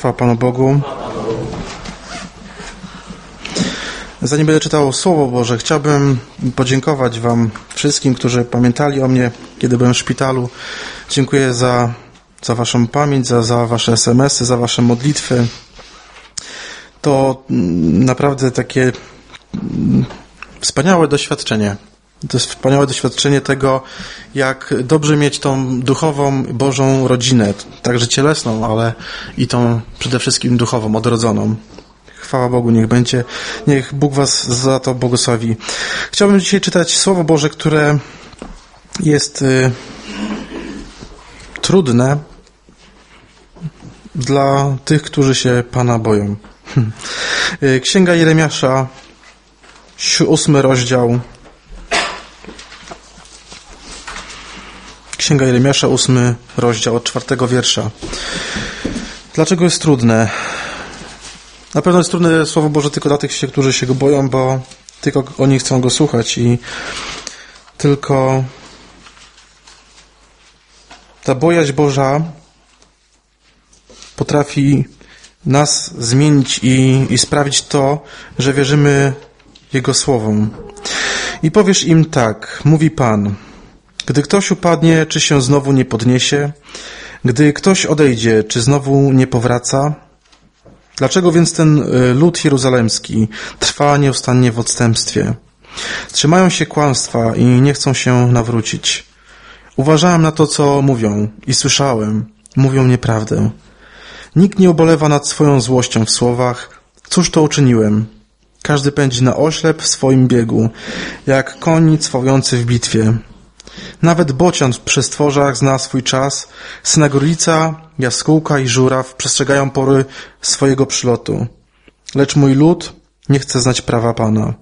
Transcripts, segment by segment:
Chwała Panu Bogu. Zanim będę czytał Słowo Boże, chciałbym podziękować Wam wszystkim, którzy pamiętali o mnie, kiedy byłem w szpitalu. Dziękuję za Waszą pamięć, za Wasze SMS-y, za Wasze modlitwy. To naprawdę takie wspaniałe doświadczenie. To jest wspaniałe doświadczenie tego, jak dobrze mieć tą duchową, Bożą rodzinę, także cielesną, ale i tą przede wszystkim duchową, odrodzoną. Chwała Bogu, niech Bóg Was za to błogosławi. Chciałbym dzisiaj czytać Słowo Boże, które jest trudne dla tych, którzy się Pana boją. Księga Jeremiasza, 8 rozdział. Księga Jeremiasza, 8 rozdział, od 4 wiersza. Dlaczego jest trudne? Na pewno jest trudne Słowo Boże tylko dla tych, którzy się Go boją, bo tylko oni chcą Go słuchać i tylko ta bojaźń Boża potrafi nas zmienić i sprawić to, że wierzymy Jego Słowom. I powiesz im tak, mówi Pan: gdy ktoś upadnie, czy się znowu nie podniesie? Gdy ktoś odejdzie, czy znowu nie powraca? Dlaczego więc ten lud jeruzalemski trwa nieustannie w odstępstwie? Trzymają się kłamstwa i nie chcą się nawrócić. Uważałem na to, co mówią i słyszałem. Mówią nieprawdę. Nikt nie ubolewa nad swoją złością w słowach. Cóż to uczyniłem? Każdy pędzi na oślep w swoim biegu, jak koń cwałujący w bitwie. Nawet bocian w przestworzach zna swój czas, synagorica, jaskółka i żuraw przestrzegają pory swojego przylotu. Lecz mój lud nie chce znać prawa Pana.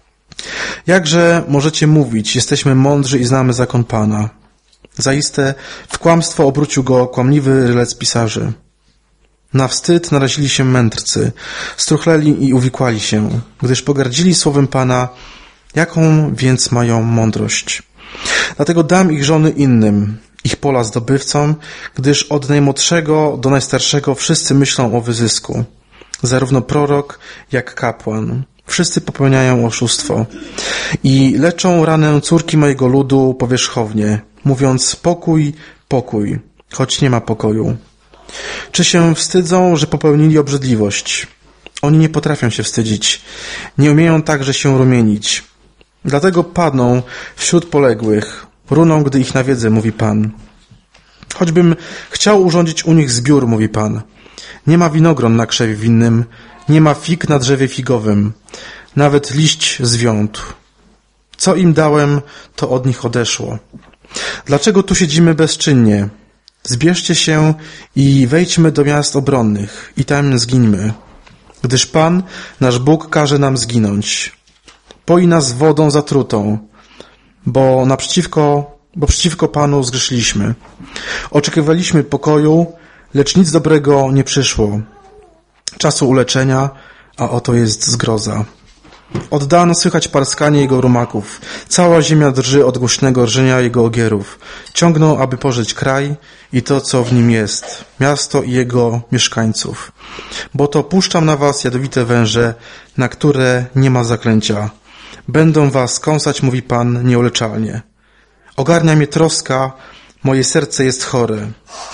Jakże możecie mówić, jesteśmy mądrzy i znamy zakon Pana? Zaiste w kłamstwo obrócił go kłamliwy rylec pisarzy. Na wstyd narazili się mędrcy, struchleli i uwikłali się, gdyż pogardzili słowem Pana, jaką więc mają mądrość. Dlatego dam ich żony innym, ich pola zdobywcom, gdyż od najmłodszego do najstarszego wszyscy myślą o wyzysku. Zarówno prorok, jak kapłan. Wszyscy popełniają oszustwo. I leczą ranę córki mojego ludu powierzchownie, mówiąc pokój, pokój, choć nie ma pokoju. Czy się wstydzą, że popełnili obrzydliwość? Oni nie potrafią się wstydzić. Nie umieją także się rumienić. Dlatego padną wśród poległych, runą, gdy ich nawiedzę, mówi Pan. Choćbym chciał urządzić u nich zbiór, mówi Pan. Nie ma winogron na krzewie winnym, nie ma fig na drzewie figowym, nawet liść zwiątł. Co im dałem, to od nich odeszło. Dlaczego tu siedzimy bezczynnie? Zbierzcie się i wejdźmy do miast obronnych i tam zgińmy, gdyż Pan, nasz Bóg, każe nam zginąć. Poi nas wodą zatrutą, bo przeciwko Panu zgrzeszyliśmy. Oczekiwaliśmy pokoju, lecz nic dobrego nie przyszło. Czasu uleczenia, a oto jest zgroza. Oddano słychać parskanie jego rumaków. Cała ziemia drży od głośnego rżenia jego ogierów. Ciągną, aby pożyć kraj i to, co w nim jest, miasto i jego mieszkańców. Bo to puszczam na was jadowite węże, na które nie ma zaklęcia. Będą was kąsać, mówi Pan, nieuleczalnie. Ogarnia mnie troska, moje serce jest chore.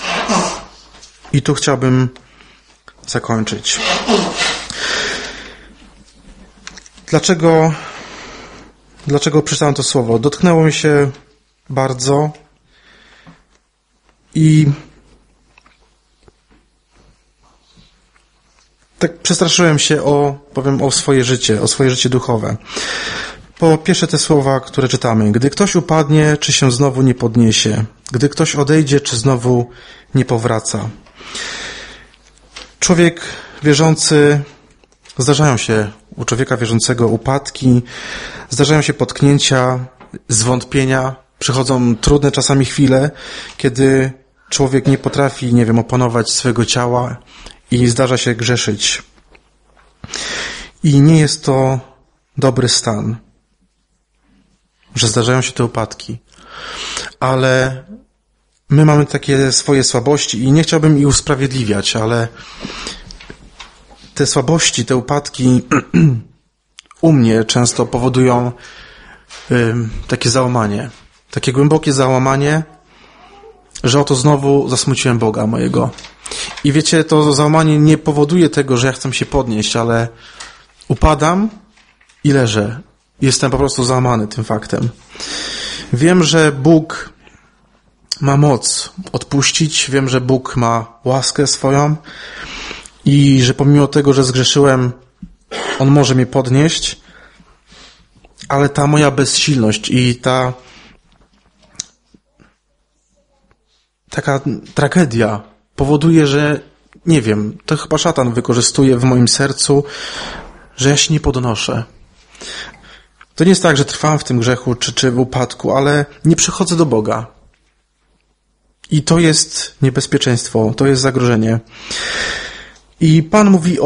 I tu chciałbym zakończyć. Dlaczego przeczytałem to słowo? Dotknęło mi się bardzo i tak przestraszyłem się o swoje życie duchowe. Po pierwsze te słowa, które czytamy. Gdy ktoś upadnie, czy się znowu nie podniesie? Gdy ktoś odejdzie, czy znowu nie powraca? Człowiek wierzący, zdarzają się u człowieka wierzącego upadki, zdarzają się potknięcia, zwątpienia, przychodzą trudne czasami chwile, kiedy człowiek nie potrafi, opanować swojego ciała i zdarza się grzeszyć. I nie jest to dobry stan, że zdarzają się te upadki. Ale my mamy takie swoje słabości i nie chciałbym ich usprawiedliwiać, ale te słabości, te upadki u mnie często powodują takie załamanie, takie głębokie załamanie, że oto znowu zasmuciłem Boga mojego. I wiecie, to załamanie nie powoduje tego, że ja chcę się podnieść, ale upadam i leżę. Jestem po prostu załamany tym faktem. Wiem, że Bóg ma moc odpuścić, wiem, że Bóg ma łaskę swoją i że pomimo tego, że zgrzeszyłem, On może mnie podnieść, ale ta moja bezsilność i taka tragedia powoduje, że nie wiem, to chyba szatan wykorzystuje w moim sercu, że ja się nie podnoszę. To nie jest tak, że trwam w tym grzechu czy w upadku, ale nie przychodzę do Boga. I to jest niebezpieczeństwo, to jest zagrożenie. I Pan mówi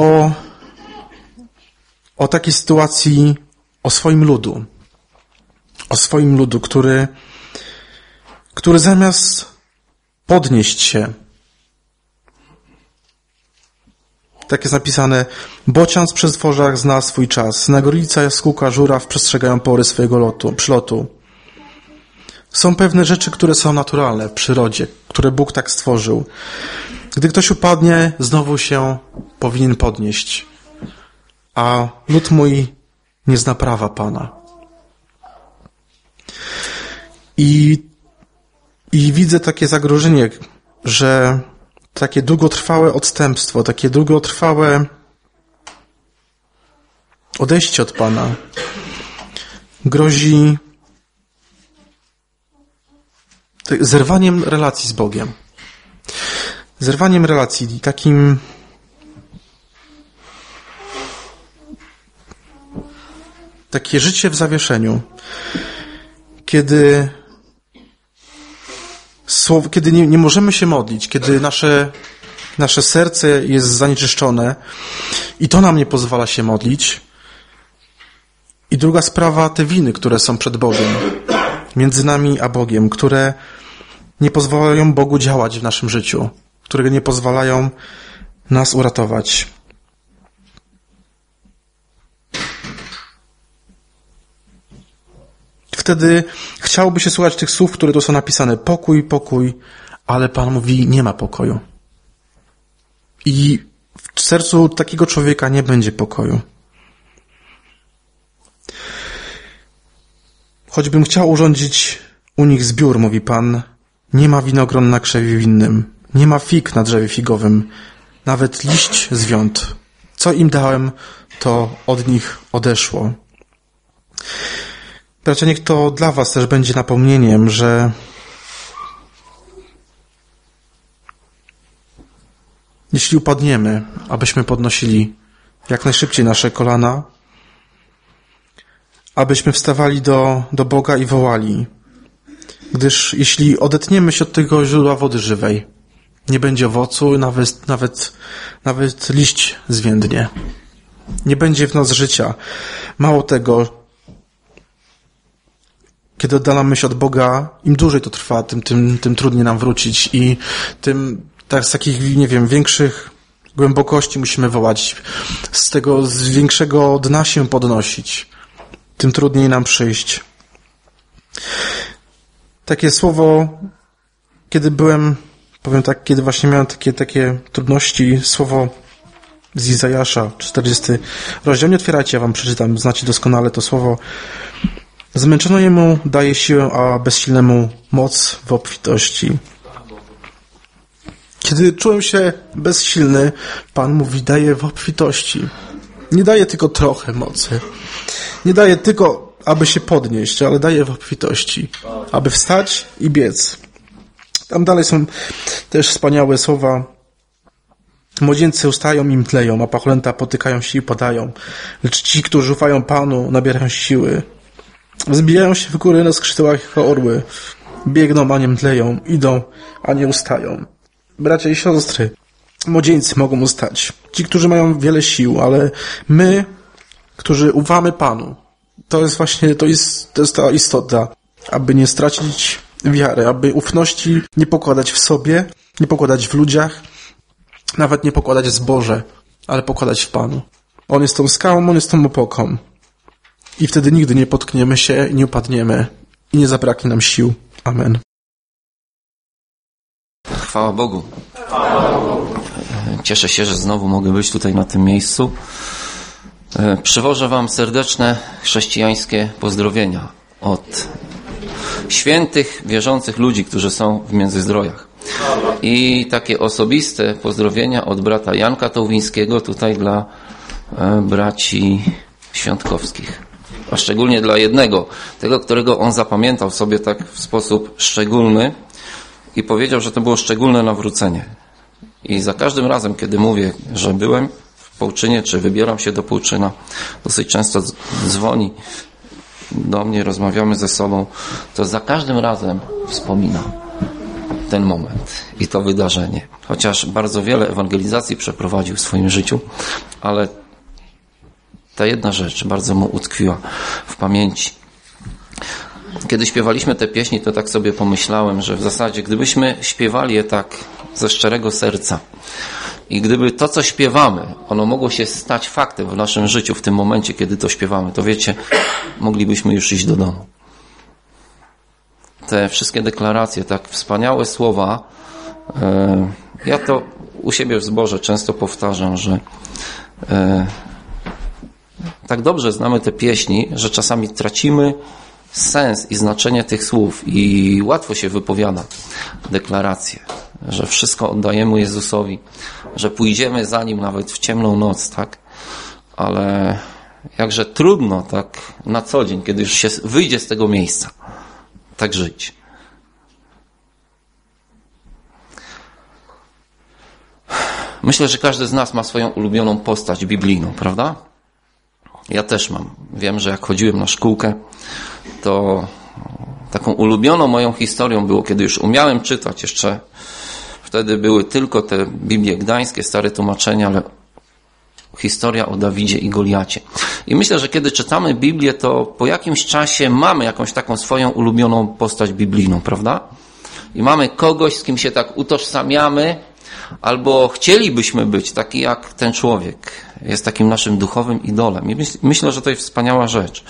o takiej sytuacji, o swoim ludu. O swoim ludu, który zamiast podnieść się, tak jest napisane, bocian z przestworzach zna swój czas, nagorica, jaskółka, żuraw przestrzegają pory swojego przylotu. Są pewne rzeczy, które są naturalne w przyrodzie, które Bóg tak stworzył. Gdy ktoś upadnie, znowu się powinien podnieść. A lud mój nie zna prawa Pana. I widzę takie zagrożenie, że takie długotrwałe odstępstwo, takie długotrwałe odejście od Pana grozi zerwaniem relacji z Bogiem. Zerwaniem relacji, takim takie życie w zawieszeniu, kiedy nie możemy się modlić, kiedy nasze serce jest zanieczyszczone i to nam nie pozwala się modlić. I druga sprawa, te winy, które są przed Bogiem, między nami a Bogiem, które nie pozwalają Bogu działać w naszym życiu, które nie pozwalają nas uratować. Wtedy chciałoby się słuchać tych słów, które tu są napisane. Pokój, pokój, ale Pan mówi, nie ma pokoju. I w sercu takiego człowieka nie będzie pokoju. Choćbym chciał urządzić u nich zbiór, mówi Pan, nie ma winogron na krzewie winnym, nie ma fig na drzewie figowym, nawet liść zwiąd. Co im dałem, to od nich odeszło. Bracia, niech to dla was też będzie napomnieniem, że jeśli upadniemy, abyśmy podnosili jak najszybciej nasze kolana, abyśmy wstawali do Boga i wołali, gdyż jeśli odetniemy się od tego źródła wody żywej, nie będzie owocu, nawet liść zwiędnie. Nie będzie w nas życia. Mało tego, kiedy oddalamy się od Boga, im dłużej to trwa, tym trudniej nam wrócić i tym tak z takich, nie wiem, większych głębokości musimy wołać, z większego dna się podnosić, tym trudniej nam przyjść. Takie słowo, kiedy właśnie miałem takie trudności, słowo z Izajasza, 40 rozdział, nie otwierajcie, ja wam przeczytam, znacie doskonale to słowo. Zmęczonemu daje siłę, a bezsilnemu moc w obfitości. Kiedy czułem się bezsilny, Pan mówi, daje w obfitości. Nie daje tylko trochę mocy. Nie daje tylko, aby się podnieść, ale daje w obfitości. Aby wstać i biec. Tam dalej są też wspaniałe słowa. Młodzieńcy ustają i mdleją, a pachlęta potykają się i padają. Lecz ci, którzy ufają Panu, nabierają siły. Wzbijają się w góry na skrzydłach jako orły. Biegną, a nie mdleją. Idą, a nie ustają. Bracia i siostry, młodzieńcy mogą ustać. Ci, którzy mają wiele sił, ale my, którzy ufamy Panu, to jest ta istota, aby nie stracić wiary, aby ufności nie pokładać w sobie, nie pokładać w ludziach, nawet nie pokładać w zborze, ale pokładać w Panu. On jest tą skałą, On jest tą opoką. I wtedy nigdy nie potkniemy się, nie upadniemy i nie zabraknie nam sił. Amen. Chwała Bogu. Cieszę się, że znowu mogę być tutaj na tym miejscu. Przywożę wam serdeczne chrześcijańskie pozdrowienia od świętych, wierzących ludzi, którzy są w Międzyzdrojach. I takie osobiste pozdrowienia od brata Janka Tołwińskiego tutaj dla braci Świątkowskich. A szczególnie dla jednego, tego, którego on zapamiętał sobie tak w sposób szczególny i powiedział, że to było szczególne nawrócenie. I za każdym razem, kiedy mówię, że byłem w Połczynie, czy wybieram się do Połczyna, dosyć często dzwoni do mnie, rozmawiamy ze sobą, to za każdym razem wspominam ten moment i to wydarzenie. Chociaż bardzo wiele ewangelizacji przeprowadził w swoim życiu, ale ta jedna rzecz bardzo mu utkwiła w pamięci. Kiedy śpiewaliśmy te pieśni, to tak sobie pomyślałem, że w zasadzie gdybyśmy śpiewali je tak ze szczerego serca i gdyby to, co śpiewamy, ono mogło się stać faktem w naszym życiu w tym momencie, kiedy to śpiewamy, to wiecie, moglibyśmy już iść do domu. Te wszystkie deklaracje, tak wspaniałe słowa, ja to u siebie w zborze często powtarzam, że tak dobrze znamy te pieśni, że czasami tracimy sens i znaczenie tych słów i łatwo się wypowiada deklaracje, że wszystko oddajemy Jezusowi, że pójdziemy za Nim nawet w ciemną noc, tak? Ale jakże trudno tak na co dzień, kiedy już się wyjdzie z tego miejsca, tak żyć. Myślę, że każdy z nas ma swoją ulubioną postać biblijną, prawda? Ja też mam. Wiem, że jak chodziłem na szkółkę, to taką ulubioną moją historią było, kiedy już umiałem czytać, jeszcze wtedy były tylko te Biblie gdańskie, stare tłumaczenia, ale historia o Dawidzie i Goliacie. I myślę, że kiedy czytamy Biblię, to po jakimś czasie mamy jakąś taką swoją ulubioną postać biblijną, prawda? I mamy kogoś, z kim się tak utożsamiamy, albo chcielibyśmy być taki jak ten człowiek. Jest takim naszym duchowym idolem. I myślę, że to jest wspaniała rzecz.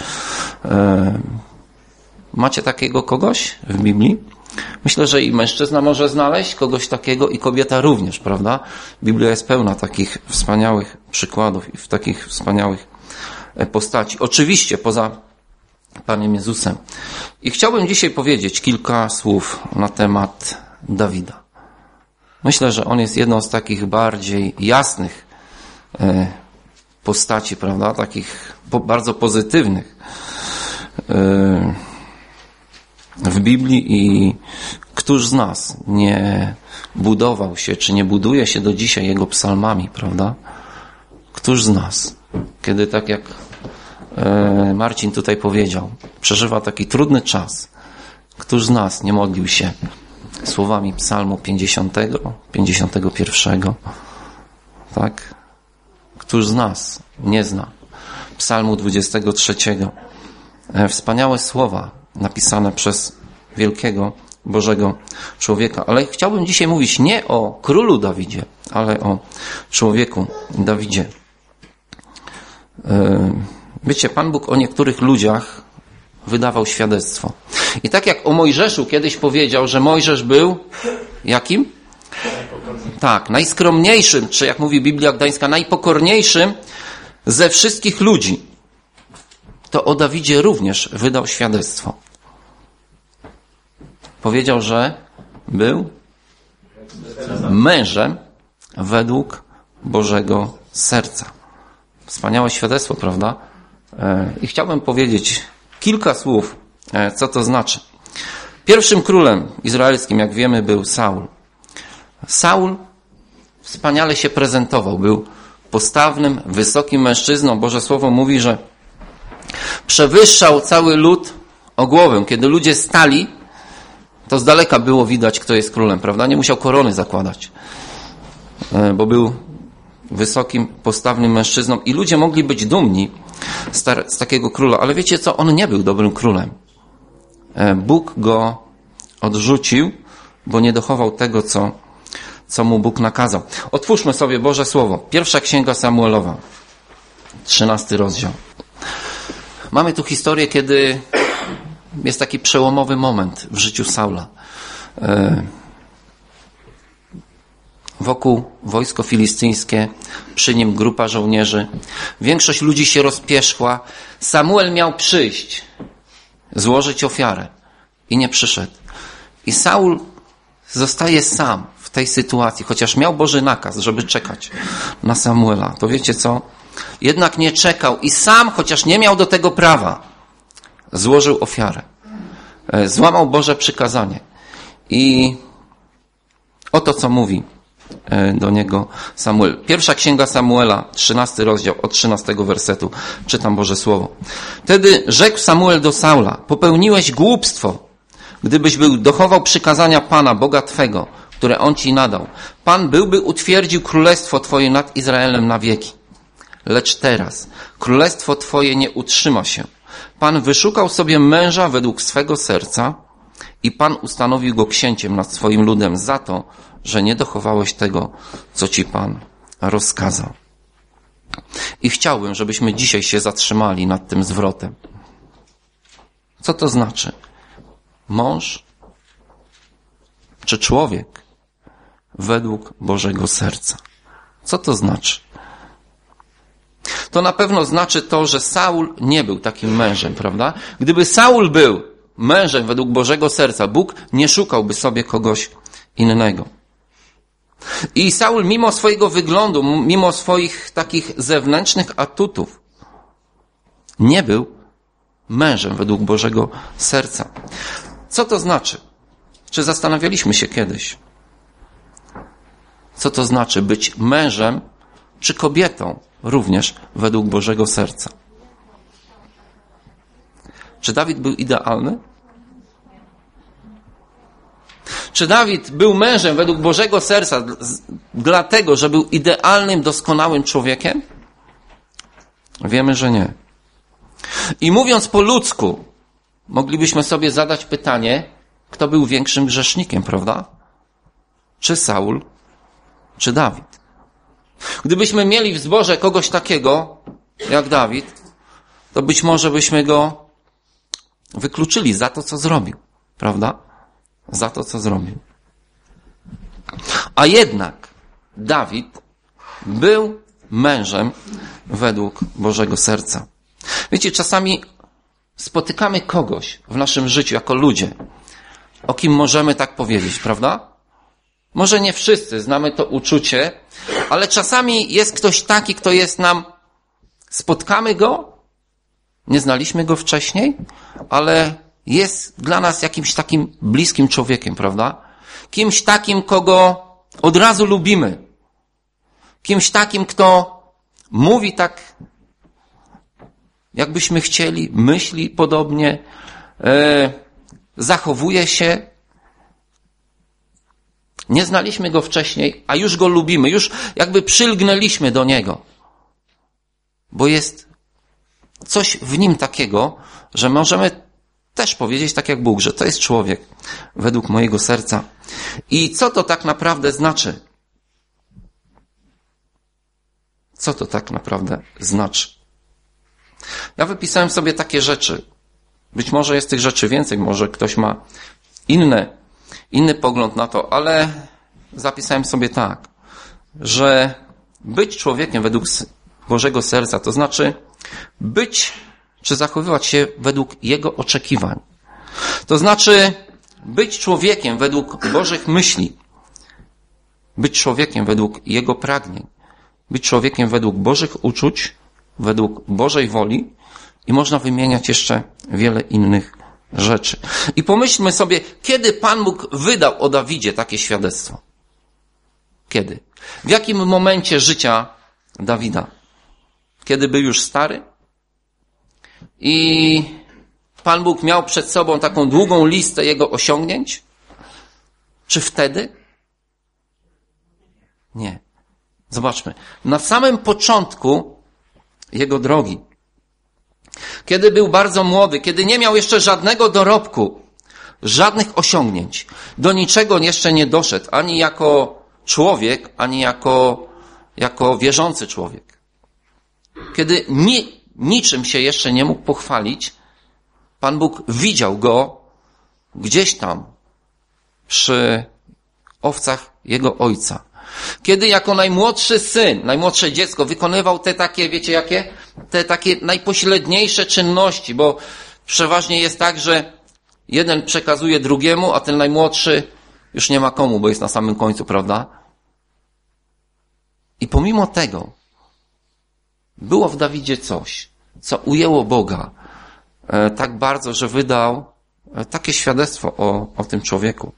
Macie takiego kogoś w Biblii? Myślę, że i mężczyzna może znaleźć kogoś takiego i kobieta również, prawda? Biblia jest pełna takich wspaniałych przykładów i w takich wspaniałych postaci. Oczywiście poza Panem Jezusem. I chciałbym dzisiaj powiedzieć kilka słów na temat Dawida. Myślę, że on jest jedną z takich bardziej jasnych postaci, prawda? Takich bardzo pozytywnych w Biblii i któż z nas nie budował się, czy nie buduje się do dzisiaj jego psalmami, prawda? Któż z nas, kiedy tak jak Marcin tutaj powiedział, przeżywa taki trudny czas, któż z nas nie modlił się słowami psalmu 50, 51, tak? Któż z nas nie zna psalmu 23? Wspaniałe słowa napisane przez wielkiego Bożego człowieka. Ale chciałbym dzisiaj mówić nie o królu Dawidzie, ale o człowieku Dawidzie. Wiecie, Pan Bóg o niektórych ludziach wydawał świadectwo. I tak jak o Mojżeszu kiedyś powiedział, że Mojżesz był jakim? Tak, najskromniejszym, czy jak mówi Biblia Gdańska, najpokorniejszym ze wszystkich ludzi. To o Dawidzie również wydał świadectwo. Powiedział, że był mężem według Bożego serca. Wspaniałe świadectwo, prawda? I chciałbym powiedzieć kilka słów, co to znaczy. Pierwszym królem izraelskim, jak wiemy, był Saul. Saul wspaniale się prezentował. Był postawnym, wysokim mężczyzną. Boże Słowo mówi, że przewyższał cały lud o głowę. Kiedy ludzie stali, to z daleka było widać, kto jest królem, prawda? Nie musiał korony zakładać, bo był wysokim, postawnym mężczyzną i ludzie mogli być dumni z takiego króla. Ale wiecie co? On nie był dobrym królem. Bóg go odrzucił, bo nie dochował tego, co mu Bóg nakazał. Otwórzmy sobie Boże Słowo. Pierwsza Księga Samuelowa, 13 rozdział. Mamy tu historię, kiedy jest taki przełomowy moment w życiu Saula. Wokół wojsko filistyńskie, przy nim grupa żołnierzy. Większość ludzi się rozpierzchła. Samuel miał przyjść, złożyć ofiarę i nie przyszedł. I Saul zostaje sam w tej sytuacji, chociaż miał Boży nakaz, żeby czekać na Samuela. To wiecie co? Jednak nie czekał i sam, chociaż nie miał do tego prawa, złożył ofiarę. Złamał Boże przykazanie. I oto co mówi do niego Samuel. Pierwsza Księga Samuela, 13 rozdział, od 13 wersetu. Czytam Boże Słowo. Wtedy rzekł Samuel do Saula: popełniłeś głupstwo, gdybyś był dochował przykazania Pana, Boga Twego, które On Ci nadał. Pan byłby utwierdził królestwo Twoje nad Izraelem na wieki. Lecz teraz królestwo Twoje nie utrzyma się. Pan wyszukał sobie męża według swego serca i Pan ustanowił go księciem nad swoim ludem za to, że nie dochowałeś tego, co Ci Pan rozkazał. I chciałbym, żebyśmy dzisiaj się zatrzymali nad tym zwrotem. Co to znaczy? Mąż czy człowiek według Bożego serca? Co to znaczy? To na pewno znaczy to, że Saul nie był takim mężem, prawda? Gdyby Saul był mężem według Bożego serca, Bóg nie szukałby sobie kogoś innego. I Saul mimo swojego wyglądu, mimo swoich takich zewnętrznych atutów, nie był mężem według Bożego serca. Co to znaczy? Czy zastanawialiśmy się kiedyś, co to znaczy być mężem czy kobietą również według Bożego serca? Czy Dawid był idealny? Czy Dawid był mężem według Bożego serca dlatego, że był idealnym, doskonałym człowiekiem? Wiemy, że nie. I mówiąc po ludzku, moglibyśmy sobie zadać pytanie, kto był większym grzesznikiem, prawda? Czy Saul, czy Dawid? Gdybyśmy mieli w zborze kogoś takiego, jak Dawid, to być może byśmy go wykluczyli za to, co zrobił, prawda? Za to, co zrobił. A jednak Dawid był mężem według Bożego serca. Wiecie, czasami spotykamy kogoś w naszym życiu jako ludzie, o kim możemy tak powiedzieć, prawda? Może nie wszyscy znamy to uczucie, ale czasami jest ktoś taki, kto jest nam, spotkamy go, nie znaliśmy go wcześniej, ale jest dla nas jakimś takim bliskim człowiekiem, prawda? Kimś takim, kogo od razu lubimy. Kimś takim, kto mówi tak, jakbyśmy chcieli, myśli podobnie, zachowuje się. Nie znaliśmy go wcześniej, a już go lubimy, już jakby przylgnęliśmy do niego. Bo jest coś w nim takiego, że możemy też powiedzieć tak jak Bóg, że to jest człowiek według mojego serca. I co to tak naprawdę znaczy? Co to tak naprawdę znaczy? Ja wypisałem sobie takie rzeczy. Być może jest tych rzeczy więcej, może ktoś ma inny pogląd na to, ale zapisałem sobie tak, że być człowiekiem według Bożego serca, to znaczy być czy zachowywać się według Jego oczekiwań. To znaczy być człowiekiem według Bożych myśli, być człowiekiem według Jego pragnień, być człowiekiem według Bożych uczuć, według Bożej woli i można wymieniać jeszcze wiele innych rzeczy. I pomyślmy sobie, kiedy Pan Bóg wydał o Dawidzie takie świadectwo? Kiedy? W jakim momencie życia Dawida? Kiedy był już stary? I Pan Bóg miał przed sobą taką długą listę jego osiągnięć? Czy wtedy? Nie. Zobaczmy. Na samym początku jego drogi, kiedy był bardzo młody, kiedy nie miał jeszcze żadnego dorobku, żadnych osiągnięć, do niczego jeszcze nie doszedł, ani jako człowiek, ani jako wierzący człowiek. Kiedy niczym się jeszcze nie mógł pochwalić, Pan Bóg widział go gdzieś tam przy owcach jego ojca. Kiedy jako najmłodszy syn, najmłodsze dziecko wykonywał te takie, wiecie jakie? Te takie najpośredniejsze czynności, bo przeważnie jest tak, że jeden przekazuje drugiemu, a ten najmłodszy już nie ma komu, bo jest na samym końcu, prawda? I pomimo tego było w Dawidzie coś, co ujęło Boga tak bardzo, że wydał takie świadectwo o tym człowieku.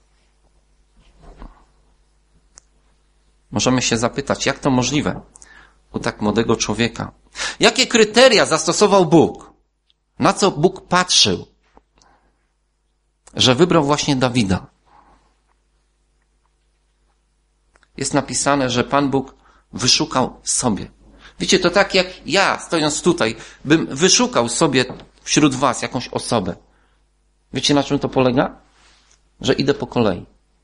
Możemy się zapytać, jak to możliwe u tak młodego człowieka? Jakie kryteria zastosował Bóg? Na co Bóg patrzył, że wybrał właśnie Dawida? Jest napisane, że Pan Bóg wyszukał sobie. Wiecie, to tak jak ja, stojąc tutaj, bym wyszukał sobie wśród was jakąś osobę. Wiecie, na czym to polega? Że idę po kolei.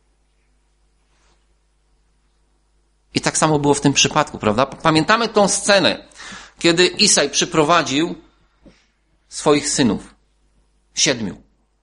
I tak samo było w tym przypadku, prawda? Pamiętamy tą scenę, kiedy Isaj przyprowadził swoich synów. 7.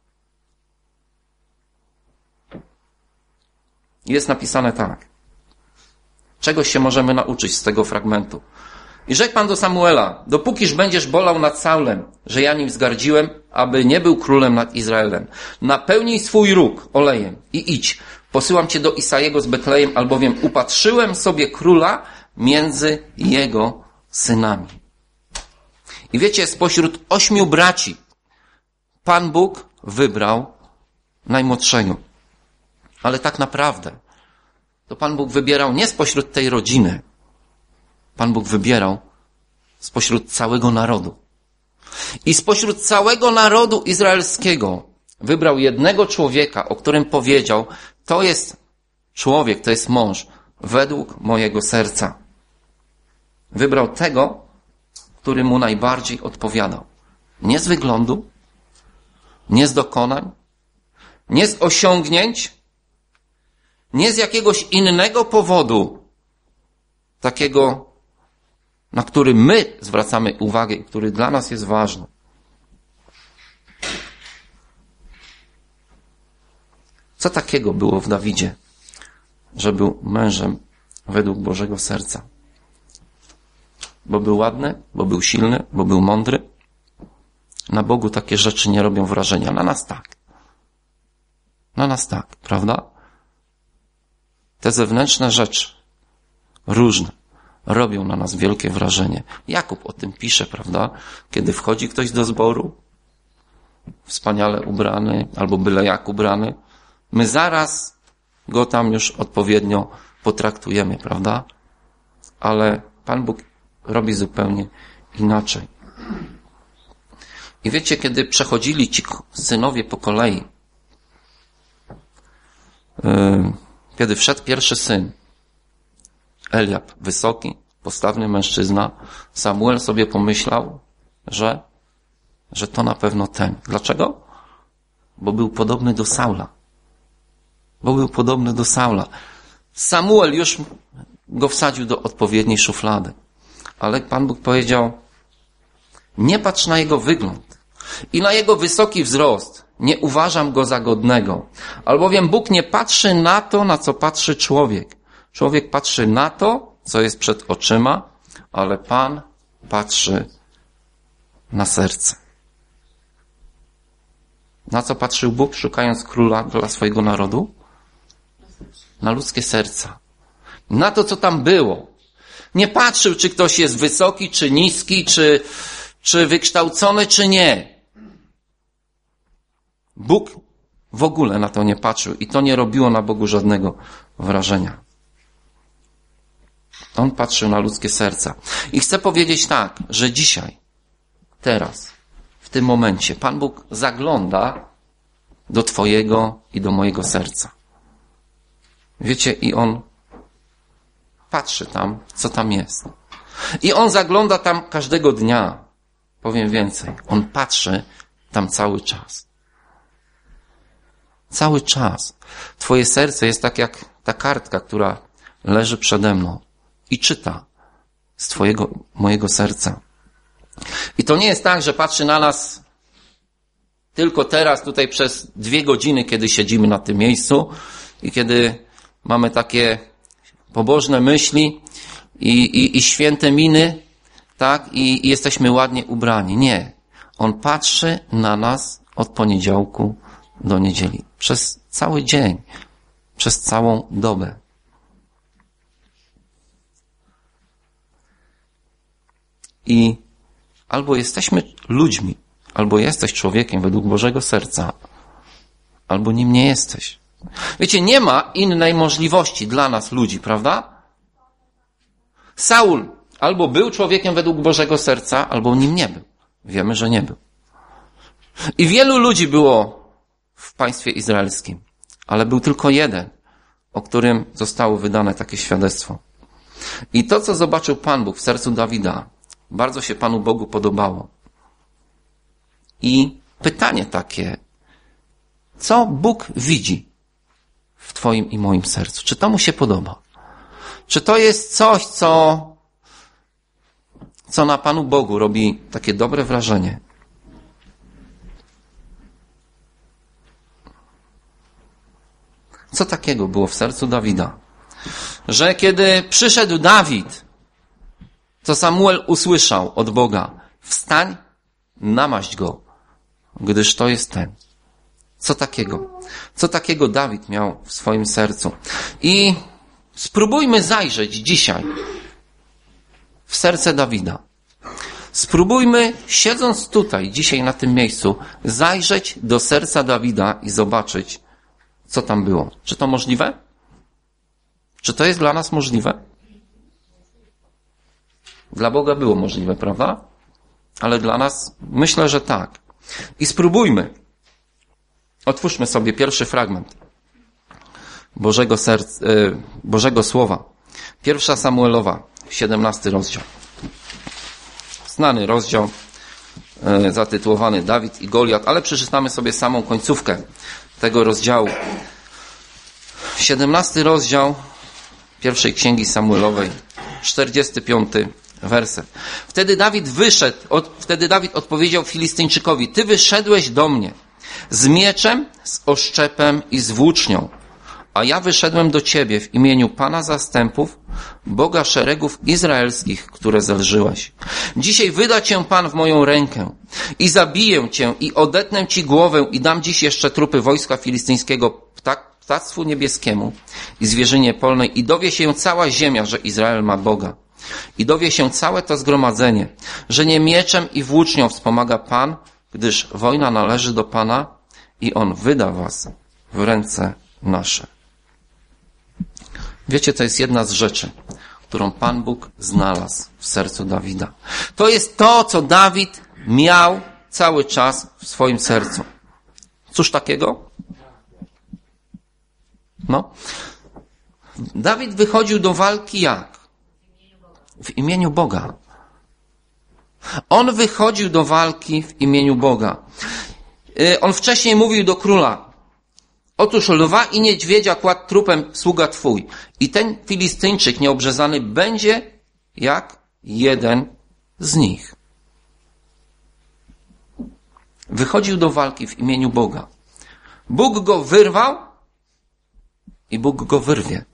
Jest napisane tak. Czegoś się możemy nauczyć z tego fragmentu. I rzekł Pan do Samuela, dopókiż będziesz bolał nad Saulem, że ja nim zgardziłem, aby nie był królem nad Izraelem. Napełnij swój róg olejem i idź. Posyłam cię do Isajego z Betlejem, albowiem upatrzyłem sobie króla między jego synami. I wiecie, spośród 8 braci Pan Bóg wybrał najmłodszego. Ale tak naprawdę to Pan Bóg wybierał nie spośród tej rodziny. Pan Bóg wybierał spośród całego narodu. I spośród całego narodu izraelskiego wybrał jednego człowieka, o którym powiedział, to jest człowiek, to jest mąż według mojego serca. Wybrał tego, który mu najbardziej odpowiadał. Nie z wyglądu, nie z dokonań, nie z osiągnięć, nie z jakiegoś innego powodu, takiego, na który my zwracamy uwagę i który dla nas jest ważny. Co takiego było w Dawidzie, że był mężem według Bożego serca? Bo był ładny, bo był silny, bo był mądry? Na Bogu takie rzeczy nie robią wrażenia. Na nas tak. Na nas tak, prawda? Te zewnętrzne rzeczy, różne, robią na nas wielkie wrażenie. Jakub o tym pisze, prawda? Kiedy wchodzi ktoś do zboru, wspaniale ubrany, albo byle jak ubrany, my zaraz go tam już odpowiednio potraktujemy, prawda? Ale Pan Bóg robi zupełnie inaczej. I wiecie, kiedy przechodzili ci synowie po kolei, kiedy wszedł pierwszy syn, Eliab, wysoki, postawny mężczyzna, Samuel sobie pomyślał, że to na pewno ten. Dlaczego? Bo był podobny do Saula. Samuel już go wsadził do odpowiedniej szuflady. Ale Pan Bóg powiedział, nie patrz na jego wygląd i na jego wysoki wzrost. Nie uważam go za godnego. Albowiem Bóg nie patrzy na to, na co patrzy człowiek. Człowiek patrzy na to, co jest przed oczyma, ale Pan patrzy na serce. Na co patrzył Bóg, szukając króla dla swojego narodu? Na ludzkie serca. Na to, co tam było. Nie patrzył, czy ktoś jest wysoki, czy niski, czy wykształcony, czy nie. Bóg w ogóle na to nie patrzył i to nie robiło na Bogu żadnego wrażenia. On patrzył na ludzkie serca. I chcę powiedzieć tak, że dzisiaj, teraz, w tym momencie, Pan Bóg zagląda do twojego i do mojego serca. Wiecie, i On patrzy tam, co tam jest. I On zagląda tam każdego dnia. Powiem więcej, On patrzy tam cały czas. Cały czas. Twoje serce jest tak jak ta kartka, która leży przede mną i czyta z mojego serca. I to nie jest tak, że patrzy na nas tylko teraz, tutaj przez 2 godziny, kiedy siedzimy na tym miejscu i kiedy mamy takie pobożne myśli i święte miny, tak, i jesteśmy ładnie ubrani. Nie. On patrzy na nas od poniedziałku do niedzieli. Przez cały dzień. Przez całą dobę. I albo jesteśmy ludźmi, albo jesteś człowiekiem według Bożego serca, albo nim nie jesteś. Wiecie, nie ma innej możliwości dla nas ludzi, prawda? Saul albo był człowiekiem według Bożego serca, albo nim nie był. Wiemy, że nie był. I wielu ludzi było w państwie izraelskim, ale był tylko jeden, o którym zostało wydane takie świadectwo. I to, co zobaczył Pan Bóg w sercu Dawida, bardzo się Panu Bogu podobało. I pytanie takie, co Bóg widzi w Twoim i moim sercu? Czy to Mu się podoba? Czy to jest coś, co na Panu Bogu robi takie dobre wrażenie? Co takiego było w sercu Dawida? Że kiedy przyszedł Dawid, to Samuel usłyszał od Boga: wstań, namaść go, gdyż to jest ten. Co takiego? Co takiego Dawid miał w swoim sercu? I spróbujmy zajrzeć dzisiaj w serce Dawida. Spróbujmy, siedząc tutaj, dzisiaj na tym miejscu, zajrzeć do serca Dawida i zobaczyć, co tam było. Czy to możliwe? Czy to jest dla nas możliwe? Dla Boga było możliwe, prawda? Ale dla nas myślę, że tak. I spróbujmy. Otwórzmy sobie pierwszy fragment Bożego Słowa. 1 Samuelowa, 17 rozdział. Znany rozdział zatytułowany Dawid i Goliat, ale przeczytamy sobie samą końcówkę tego rozdziału. 17 rozdział pierwszej księgi Samuelowej, 45 werset. Wtedy Dawid odpowiedział Filistyńczykowi: ty wyszedłeś do mnie z mieczem, z oszczepem i z włócznią, a ja wyszedłem do ciebie w imieniu Pana zastępów, Boga szeregów izraelskich, które zelżyłeś. Dzisiaj wyda cię Pan w moją rękę i zabiję cię i odetnę ci głowę i dam dziś jeszcze trupy wojska filistyńskiego ptactwu niebieskiemu i zwierzynie polnej i dowie się cała ziemia, że Izrael ma Boga. I dowie się całe to zgromadzenie, że nie mieczem i włócznią wspomaga Pan, gdyż wojna należy do Pana i On wyda was w ręce nasze. Wiecie, to jest jedna z rzeczy, którą Pan Bóg znalazł w sercu Dawida. To jest to, co Dawid miał cały czas w swoim sercu. Cóż takiego? No. Dawid wychodził do walki jak? W imieniu Boga. On wychodził do walki w imieniu Boga. On wcześniej mówił do króla: otóż lwa i niedźwiedzia kładł trupem sługa twój i ten Filistyńczyk nieobrzezany będzie jak jeden z nich. Wychodził do walki w imieniu Boga. Bóg go wyrwał i Bóg go wyrwie.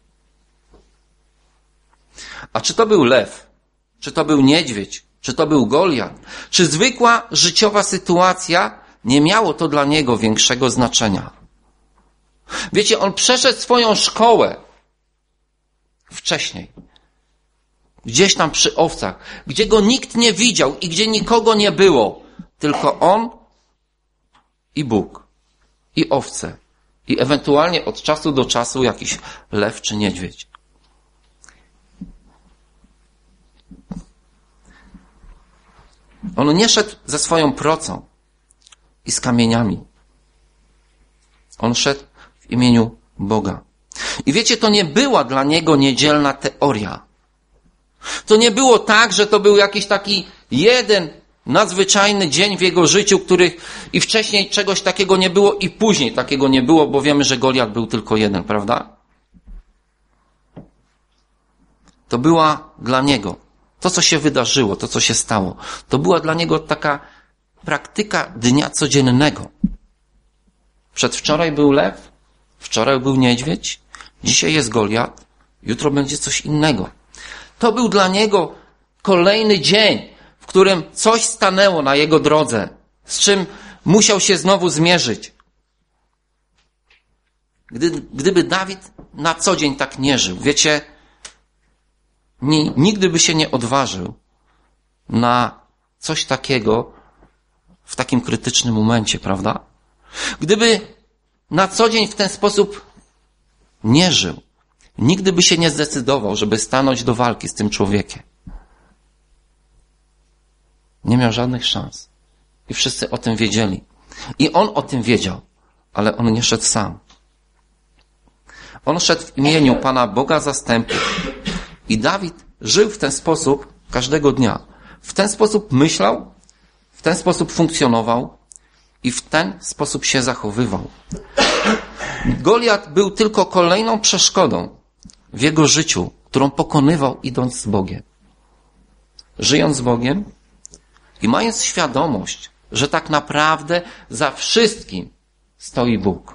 A czy to był lew? Czy to był niedźwiedź? Czy to był Goliat? Czy zwykła życiowa sytuacja? Nie miało to dla niego większego znaczenia. Wiecie, on przeszedł swoją szkołę wcześniej. Gdzieś tam przy owcach, gdzie go nikt nie widział i gdzie nikogo nie było. Tylko on i Bóg. I owce. I ewentualnie od czasu do czasu jakiś lew czy niedźwiedź. On nie szedł ze swoją procą i z kamieniami. On szedł w imieniu Boga. I wiecie, to nie była dla niego niedzielna teoria. To nie było tak, że to był jakiś taki jeden nadzwyczajny dzień w jego życiu, i wcześniej czegoś takiego nie było i później takiego nie było, bo wiemy, że Goliat był tylko jeden, prawda? to była dla niego, to co się wydarzyło, to co się stało, to była dla niego taka praktyka dnia codziennego. Przedwczoraj był lew, wczoraj był niedźwiedź, dzisiaj jest Goliat, jutro będzie coś innego. To był dla niego kolejny dzień, w którym coś stanęło na jego drodze, z czym musiał się znowu zmierzyć. Gdyby Dawid na co dzień tak nie żył, wiecie, nigdy by się nie odważył na coś takiego w takim krytycznym momencie, prawda? Gdyby na co dzień w ten sposób nie żył, nigdy by się nie zdecydował, żeby stanąć do walki z tym człowiekiem. Nie miał żadnych szans. I wszyscy o tym wiedzieli. I on o tym wiedział, ale on nie szedł sam. On szedł w imieniu Pana Boga zastępów. I Dawid żył w ten sposób każdego dnia. W ten sposób myślał, w ten sposób funkcjonował i w ten sposób się zachowywał. Goliat był tylko kolejną przeszkodą w jego życiu, którą pokonywał idąc z Bogiem. Żyjąc z Bogiem i mając świadomość, że tak naprawdę za wszystkim stoi Bóg.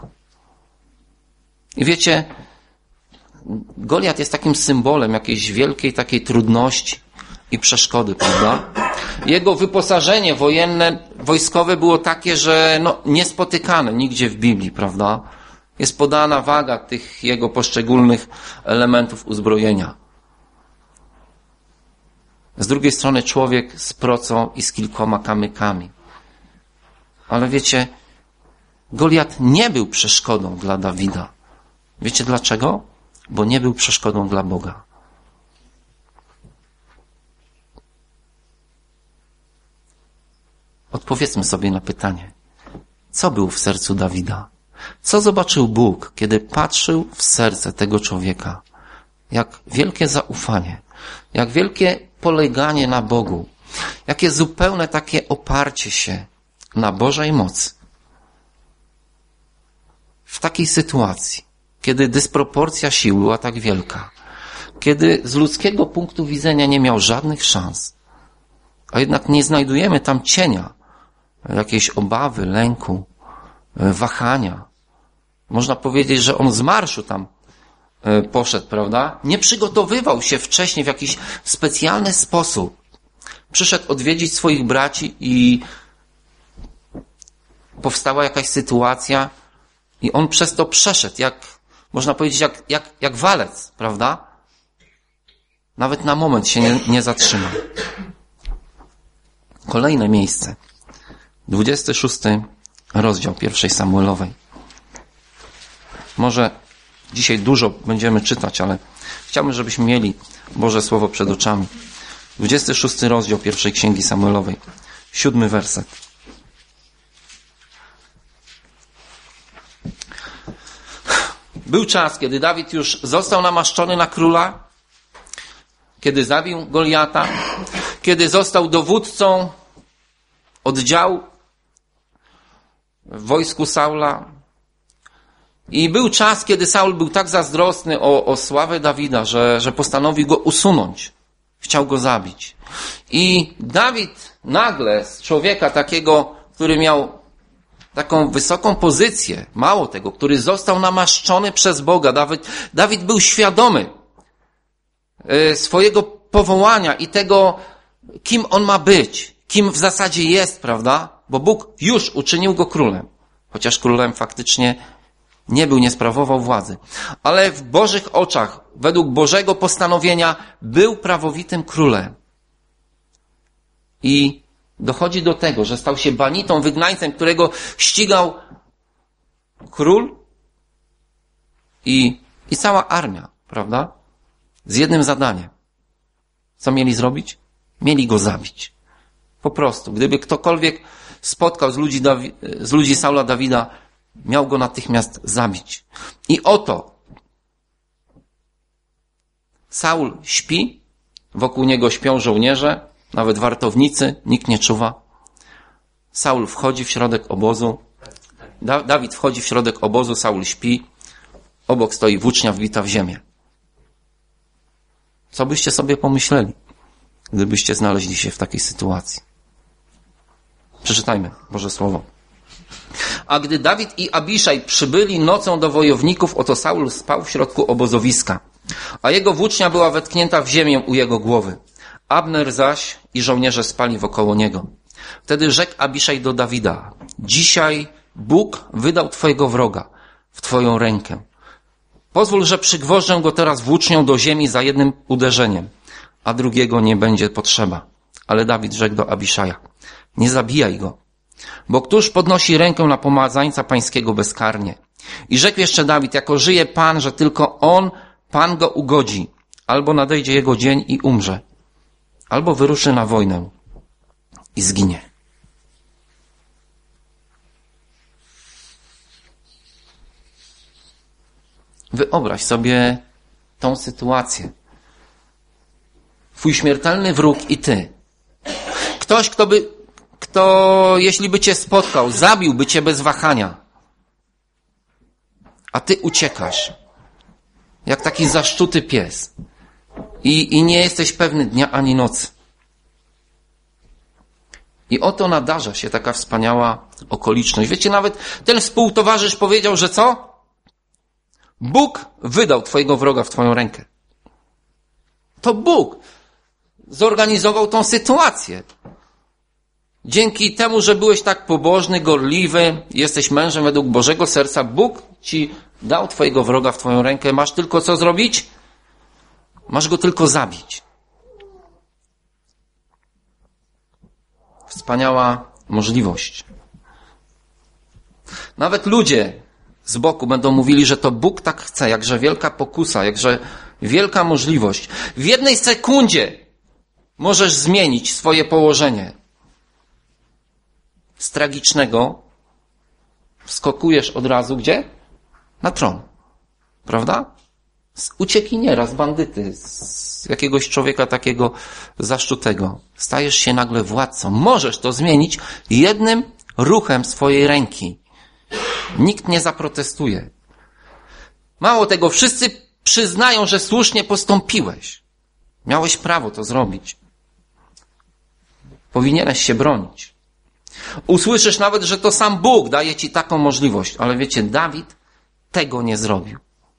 I wiecie, Goliat jest takim symbolem jakiejś wielkiej takiej trudności i przeszkody, prawda? Jego wyposażenie wojenne, wojskowe było takie, że niespotykane nigdzie w Biblii, prawda? Jest podana waga tych jego poszczególnych elementów uzbrojenia. Z drugiej strony człowiek z procą i z kilkoma kamykami. Ale wiecie, Goliat nie był przeszkodą dla Dawida. Wiecie dlaczego? Bo nie był przeszkodą dla Boga. Odpowiedzmy sobie na pytanie, co było w sercu Dawida? Co zobaczył Bóg, kiedy patrzył w serce tego człowieka? Jak wielkie zaufanie, jak wielkie poleganie na Bogu, jakie zupełne takie oparcie się na Bożej mocy. W takiej sytuacji, kiedy dysproporcja sił była tak wielka, kiedy z ludzkiego punktu widzenia nie miał żadnych szans, a jednak nie znajdujemy tam cienia jakiejś obawy, lęku, wahania. Można powiedzieć, że on z marszu tam poszedł, prawda? Nie przygotowywał się wcześniej w jakiś specjalny sposób. Przyszedł odwiedzić swoich braci i powstała jakaś sytuacja i on przez to przeszedł, można powiedzieć, jak walec, prawda? Nawet na moment się nie zatrzymał. Kolejne miejsce. 26 rozdział 1 Samuelowej. Może dzisiaj dużo będziemy czytać, ale chciałbym, żebyśmy mieli Boże Słowo przed oczami. 26 rozdział 1 Księgi Samuelowej. 7 werset. Był czas, kiedy Dawid już został namaszczony na króla, kiedy zabił Goliata, kiedy został dowódcą oddziału w wojsku Saula. I był czas, kiedy Saul był tak zazdrosny o sławę Dawida, że postanowił go usunąć. Chciał go zabić. I Dawid nagle z człowieka takiego, który miał taką wysoką pozycję, mało tego, który został namaszczony przez Boga. Dawid był świadomy swojego powołania i tego, kim on ma być, kim w zasadzie jest, prawda? Bo Bóg już uczynił go królem. Chociaż królem faktycznie nie był, nie sprawował władzy. Ale w Bożych oczach, według Bożego postanowienia, był prawowitym królem. I dochodzi do tego, że stał się banitą, wygnańcem, którego ścigał król i cała armia, prawda? Z jednym zadaniem. Co mieli zrobić? Mieli go zabić. Po prostu. Gdyby ktokolwiek spotkał z ludzi Saula Dawida, miał go natychmiast zabić. I oto Saul śpi, wokół niego śpią żołnierze, nawet wartownicy, nikt nie czuwa. Saul wchodzi w środek obozu. Dawid wchodzi w środek obozu, Saul śpi. Obok stoi włócznia wbita w ziemię. Co byście sobie pomyśleli, gdybyście znaleźli się w takiej sytuacji? Przeczytajmy Boże Słowo. A gdy Dawid i Abiszaj przybyli nocą do wojowników, oto Saul spał w środku obozowiska, a jego włócznia była wetknięta w ziemię u jego głowy. Abner zaś i żołnierze spali wokoło niego. Wtedy rzekł Abiszaj do Dawida: dzisiaj Bóg wydał twojego wroga w twoją rękę. Pozwól, że przygwożdżę go teraz włócznią do ziemi za jednym uderzeniem, a drugiego nie będzie potrzeba. Ale Dawid rzekł do Abiszaja: nie zabijaj go, bo któż podnosi rękę na pomazańca pańskiego bezkarnie? I rzekł jeszcze Dawid: jako żyje Pan, że tylko on, Pan go ugodzi, albo nadejdzie jego dzień i umrze, albo wyruszy na wojnę i zginie. Wyobraź sobie tą sytuację. Twój śmiertelny wróg i ty. Ktoś, kto, jeśli by cię spotkał, zabiłby cię bez wahania. A ty uciekasz. Jak taki zaszczuty pies. I nie jesteś pewny dnia ani nocy. I oto nadarza się taka wspaniała okoliczność. Wiecie, nawet ten współtowarzysz powiedział, że co? Bóg wydał twojego wroga w twoją rękę. To Bóg zorganizował tą sytuację. Dzięki temu, że byłeś tak pobożny, gorliwy, jesteś mężem według Bożego serca, Bóg ci dał twojego wroga w twoją rękę. Masz tylko co zrobić? Masz go tylko zabić. Wspaniała możliwość. Nawet ludzie z boku będą mówili, że to Bóg tak chce, jakże wielka pokusa, jakże wielka możliwość. W jednej sekundzie możesz zmienić swoje położenie. Z tragicznego wskakujesz od razu gdzie? Na tron. Prawda? Z uciekiniera, z bandyty, z jakiegoś człowieka takiego zaszczutego. Stajesz się nagle władcą. Możesz to zmienić jednym ruchem swojej ręki. Nikt nie zaprotestuje. Mało tego, wszyscy przyznają, że słusznie postąpiłeś. Miałeś prawo to zrobić. Powinieneś się bronić. Usłyszysz nawet, że to sam Bóg daje ci taką możliwość. Ale wiecie, Dawid tego nie zrobił.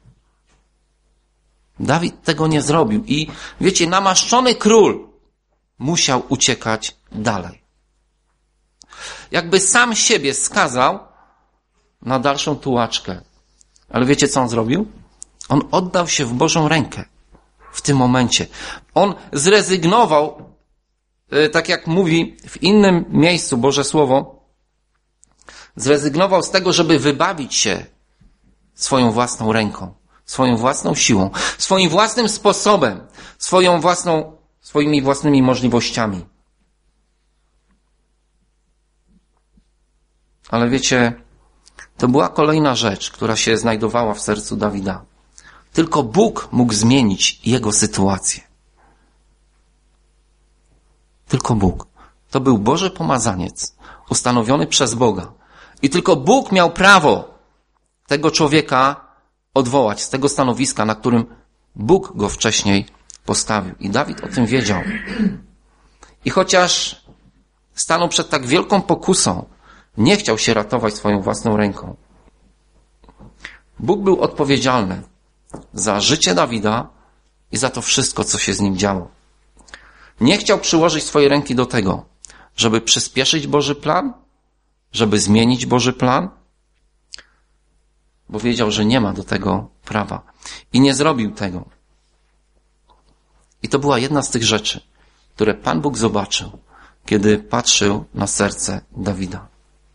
Dawid tego nie zrobił. I wiecie, namaszczony król musiał uciekać dalej. Jakby sam siebie skazał na dalszą tułaczkę. Ale wiecie, co on zrobił? On oddał się w Bożą rękę w tym momencie. On zrezygnował, tak jak mówi w innym miejscu Boże Słowo, zrezygnował z tego, żeby wybawić się swoją własną ręką, swoją własną siłą, swoim własnym sposobem, swoimi własnymi możliwościami. Ale wiecie, to była kolejna rzecz, która się znajdowała w sercu Dawida. Tylko Bóg mógł zmienić jego sytuację. Tylko Bóg. To był Boży pomazaniec, ustanowiony przez Boga. I tylko Bóg miał prawo tego człowieka odwołać z tego stanowiska, na którym Bóg go wcześniej postawił. I Dawid o tym wiedział. I chociaż stanął przed tak wielką pokusą, nie chciał się ratować swoją własną ręką. Bóg był odpowiedzialny za życie Dawida i za to wszystko, co się z nim działo. Nie chciał przyłożyć swojej ręki do tego, żeby przyspieszyć Boży plan, żeby zmienić Boży plan, bo wiedział, że nie ma do tego prawa. I nie zrobił tego. I to była jedna z tych rzeczy, które Pan Bóg zobaczył, kiedy patrzył na serce Dawida.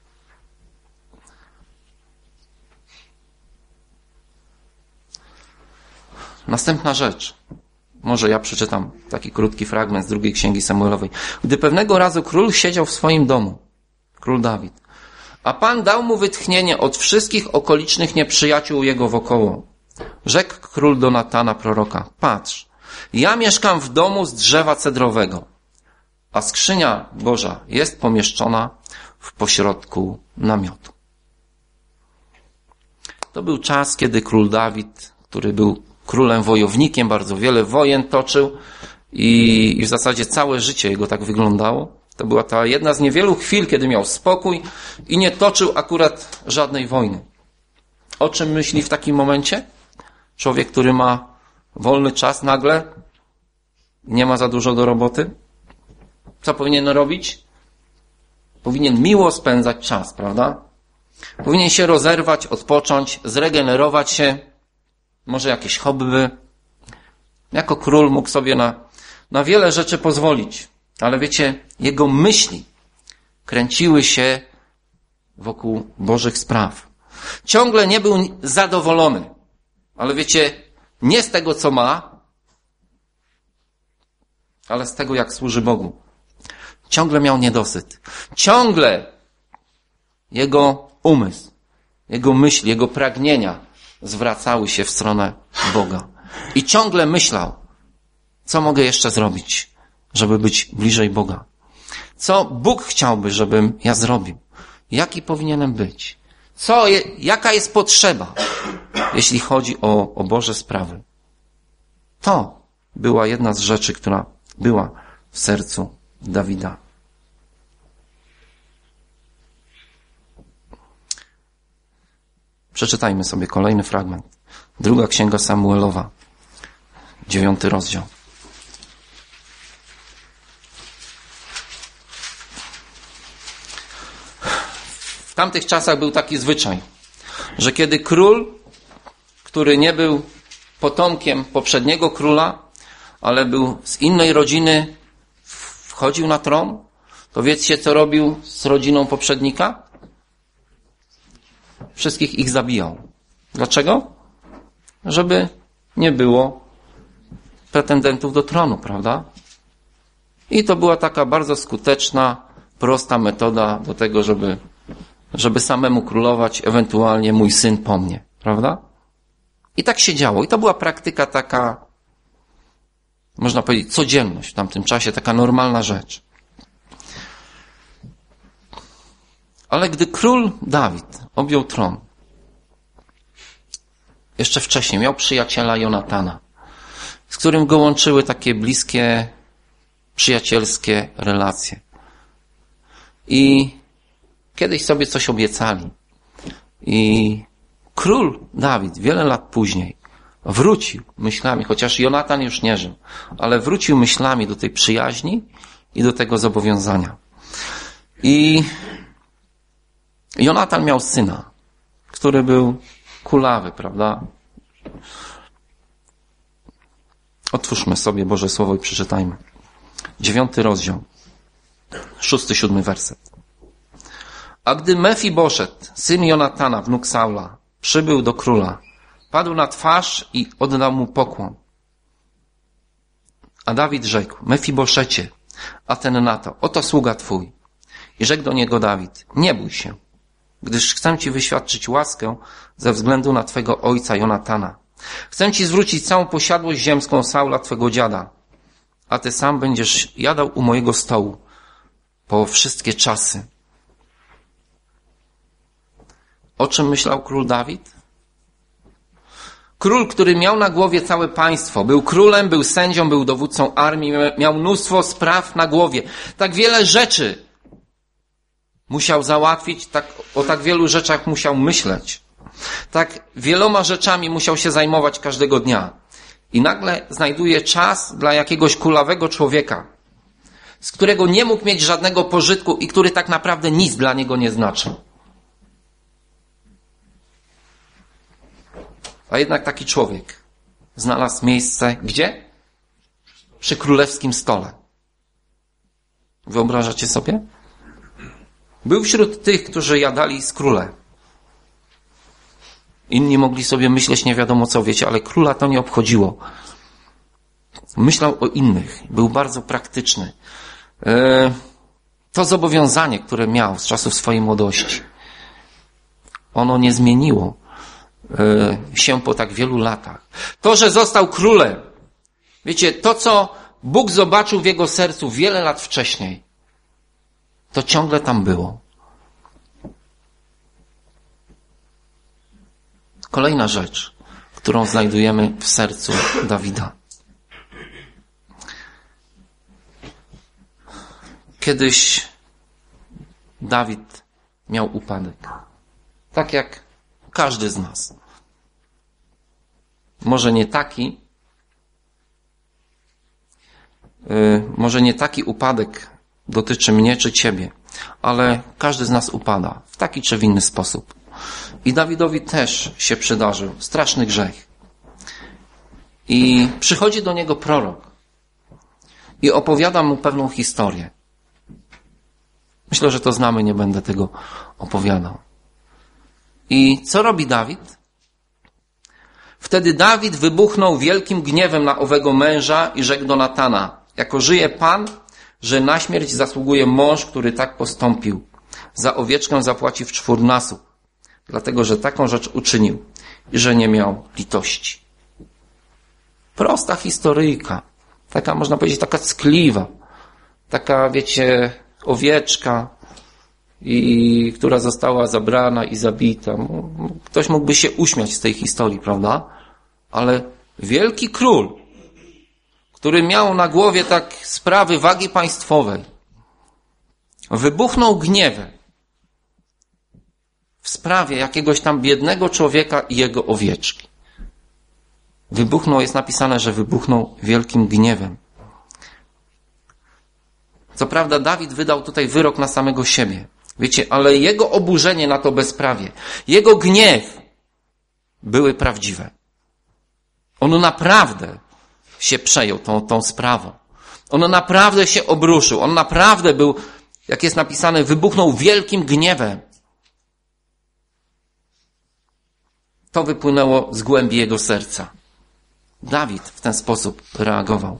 Następna rzecz. Może ja przeczytam taki krótki fragment z 2 Księgi Samuelowej. Gdy pewnego razu król siedział w swoim domu, król Dawid, a Pan dał mu wytchnienie od wszystkich okolicznych nieprzyjaciół jego wokoło. Rzekł król do Natana proroka: patrz, ja mieszkam w domu z drzewa cedrowego, a skrzynia Boża jest pomieszczona w pośrodku namiotu. To był czas, kiedy król Dawid, który był królem wojownikiem, bardzo wiele wojen toczył i w zasadzie całe życie jego tak wyglądało. To była ta jedna z niewielu chwil, kiedy miał spokój i nie toczył akurat żadnej wojny. O czym myśli w takim momencie? Człowiek, który ma wolny czas nagle, nie ma za dużo do roboty. Co powinien robić? Powinien miło spędzać czas, prawda? Powinien się rozerwać, odpocząć, zregenerować się, może jakieś hobby. Jako król mógł sobie na wiele rzeczy pozwolić. Ale wiecie, jego myśli kręciły się wokół Bożych spraw. Ciągle nie był zadowolony. Ale wiecie, nie z tego, co ma, ale z tego, jak służy Bogu. Ciągle miał niedosyt. Ciągle jego umysł, jego myśli, jego pragnienia zwracały się w stronę Boga. I ciągle myślał, co mogę jeszcze zrobić, żeby być bliżej Boga. Co Bóg chciałby, żebym ja zrobił? Jaki powinienem być? Jaka jest potrzeba, jeśli chodzi o Boże sprawy? To była jedna z rzeczy, która była w sercu Dawida. Przeczytajmy sobie kolejny fragment. 2 Księga Samuelowa, 9 rozdział. W tamtych czasach był taki zwyczaj, że kiedy król, który nie był potomkiem poprzedniego króla, ale był z innej rodziny, wchodził na tron, to wiecie, co robił z rodziną poprzednika? Wszystkich ich zabijał. Dlaczego? Żeby nie było pretendentów do tronu, prawda? I to była taka bardzo skuteczna, prosta metoda do tego, żeby samemu królować, ewentualnie mój syn po mnie, prawda? I tak się działo. I to była praktyka taka, można powiedzieć, codzienność w tamtym czasie, taka normalna rzecz. Ale gdy król Dawid objął tron, jeszcze wcześniej miał przyjaciela Jonatana, z którym go łączyły takie bliskie, przyjacielskie relacje. I kiedyś sobie coś obiecali. I król Dawid wiele lat później wrócił myślami, chociaż Jonatan już nie żył, ale wrócił myślami do tej przyjaźni i do tego zobowiązania. I Jonatan miał syna, który był kulawy, prawda? Otwórzmy sobie Boże Słowo i przeczytajmy. 9 rozdział, 6-7 werset. A gdy Mefiboszet, syn Jonatana, wnuk Saula, przybył do króla, padł na twarz i oddał mu pokłon. A Dawid rzekł: Mefiboszecie, a ten na to: oto sługa twój. I rzekł do niego Dawid: nie bój się, gdyż chcę ci wyświadczyć łaskę ze względu na twego ojca Jonatana. Chcę ci zwrócić całą posiadłość ziemską Saula, twego dziada, a ty sam będziesz jadał u mojego stołu po wszystkie czasy. O czym myślał król Dawid? Król, który miał na głowie całe państwo, był królem, był sędzią, był dowódcą armii, miał mnóstwo spraw na głowie. Tak wiele rzeczy musiał załatwić, o tak wielu rzeczach musiał myśleć. Tak wieloma rzeczami musiał się zajmować każdego dnia. I nagle znajduje czas dla jakiegoś kulawego człowieka, z którego nie mógł mieć żadnego pożytku i który tak naprawdę nic dla niego nie znaczy. A jednak taki człowiek znalazł miejsce gdzie? Przy królewskim stole. Wyobrażacie sobie? Był wśród tych, którzy jadali z królem. Inni mogli sobie myśleć nie wiadomo co, wiecie, ale króla to nie obchodziło. Myślał o innych. Był bardzo praktyczny. To zobowiązanie, które miał z czasów swojej młodości, ono nie zmieniło się po tak wielu latach. To, że został królem, wiecie, to co Bóg zobaczył w jego sercu wiele lat wcześniej, to ciągle tam było. Kolejna rzecz, którą znajdujemy w sercu Dawida. Kiedyś Dawid miał upadek. Tak jak każdy z nas. Może nie taki upadek dotyczy mnie czy ciebie, ale każdy z nas upada w taki czy w inny sposób. I Dawidowi też się przydarzył straszny grzech. I przychodzi do niego prorok i opowiada mu pewną historię. Myślę, że to znamy, nie będę tego opowiadał. I co robi Dawid? Wtedy Dawid wybuchnął wielkim gniewem na owego męża i rzekł do Natana: jako żyje Pan, że na śmierć zasługuje mąż, który tak postąpił. Za owieczkę zapłaci w 4-nasób, dlatego że taką rzecz uczynił i że nie miał litości. Prosta historyjka, taka można powiedzieć, taka ckliwa, taka, wiecie, owieczka, która została zabrana i zabita. Ktoś mógłby się uśmiać z tej historii, prawda? Ale wielki król, który miał na głowie tak sprawy wagi państwowej, wybuchnął gniewem w sprawie jakiegoś tam biednego człowieka i jego owieczki. Jest napisane, że wybuchnął wielkim gniewem. Co prawda Dawid wydał tutaj wyrok na samego siebie. Wiecie, ale jego oburzenie na to bezprawie, jego gniew były prawdziwe. On naprawdę się przejął tą sprawą. On naprawdę się obruszył. On naprawdę był, jak jest napisane, wybuchnął wielkim gniewem. To wypłynęło z głębi jego serca. Dawid w ten sposób reagował.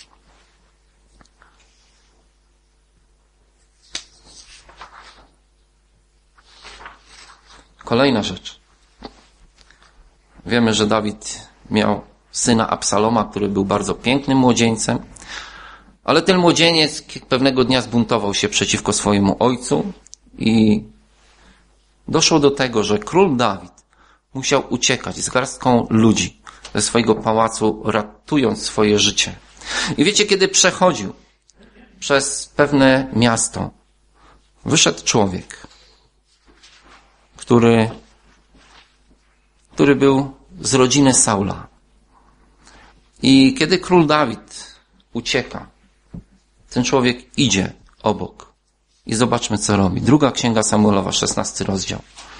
Kolejna rzecz. Wiemy, że Dawid miał syna Absaloma, który był bardzo pięknym młodzieńcem, ale ten młodzieniec pewnego dnia zbuntował się przeciwko swojemu ojcu i doszło do tego, że król Dawid musiał uciekać z garstką ludzi ze swojego pałacu, ratując swoje życie. I wiecie, kiedy przechodził przez pewne miasto, wyszedł człowiek, który był z rodziny Saula. I kiedy król Dawid ucieka, ten człowiek idzie obok. I zobaczmy, co robi. 2 Księga Samuelowa, 16 rozdział.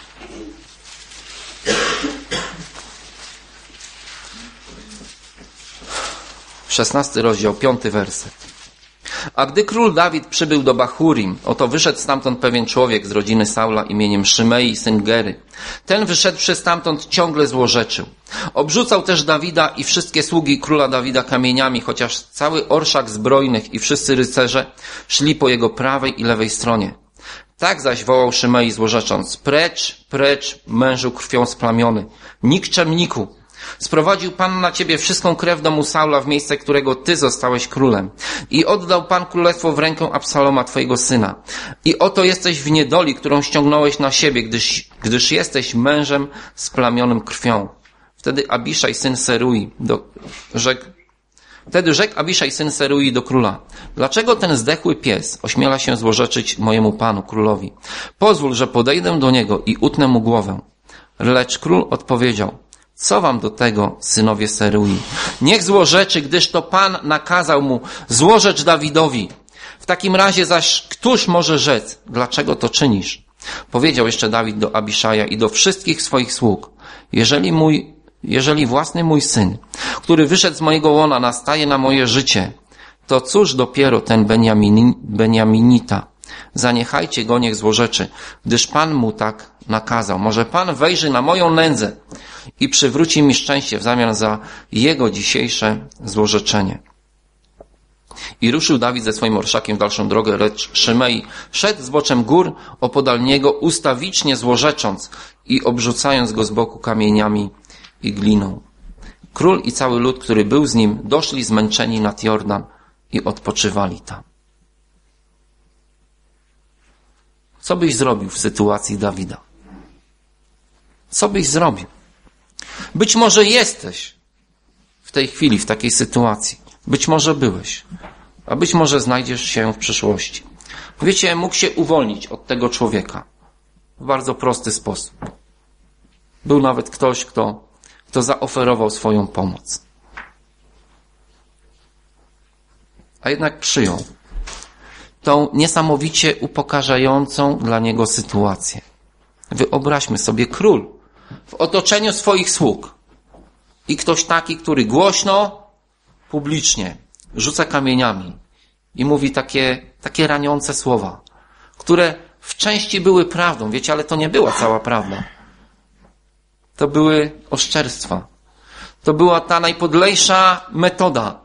Szesnasty rozdział, 5 werset. A gdy król Dawid przybył do Bahurim, oto wyszedł stamtąd pewien człowiek z rodziny Saula imieniem Szymei, syn Gery. Ten wyszedłszy stamtąd ciągle złorzeczył. Obrzucał też Dawida i wszystkie sługi króla Dawida kamieniami, chociaż cały orszak zbrojnych i wszyscy rycerze szli po jego prawej i lewej stronie. Tak zaś wołał Szymei złorzecząc: precz, precz, mężu krwią splamiony, nikczemniku! Sprowadził Pan na ciebie wszystką krew domu Saula w miejsce, którego ty zostałeś królem. I oddał Pan królestwo w rękę Absaloma, twojego syna. I oto jesteś w niedoli, którą ściągnąłeś na siebie, gdyż jesteś mężem splamionym krwią. Wtedy rzekł Abiszaj, syn Serui, do króla: dlaczego ten zdechły pies ośmiela się złorzeczyć mojemu panu, królowi? Pozwól, że podejdę do niego i utnę mu głowę. Lecz król odpowiedział: co wam do tego, synowie Serui? Niech złorzeczy, gdyż to Pan nakazał mu: złorzecz Dawidowi. W takim razie zaś któż może rzec: dlaczego to czynisz? Powiedział jeszcze Dawid do Abiszaja i do wszystkich swoich sług: jeżeli własny mój syn, który wyszedł z mojego łona, nastaje na moje życie, to cóż dopiero ten Beniaminita? Zaniechajcie go, niech złorzeczy, gdyż Pan mu tak nakazał. Może Pan wejrzy na moją nędzę i przywróci mi szczęście w zamian za jego dzisiejsze złorzeczenie. I ruszył Dawid ze swoim orszakiem w dalszą drogę, lecz Szymei szedł zboczem gór opodal niego, ustawicznie złorzecząc i obrzucając go z boku kamieniami i gliną. Król i cały lud, który był z nim, doszli zmęczeni nad Jordan i odpoczywali tam. Co byś zrobił w sytuacji Dawida? Co byś zrobił? Być może jesteś w tej chwili, w takiej sytuacji. Być może byłeś, a być może znajdziesz się w przyszłości. Wiecie, mógł się uwolnić od tego człowieka w bardzo prosty sposób. Był nawet ktoś, kto zaoferował swoją pomoc. A jednak przyjął tą niesamowicie upokarzającą dla niego sytuację. Wyobraźmy sobie, król w otoczeniu swoich sług i ktoś taki, który głośno, publicznie rzuca kamieniami i mówi takie raniące słowa, które w części były prawdą, wiecie, ale to nie była cała prawda. To były oszczerstwa. To była ta najpodlejsza metoda,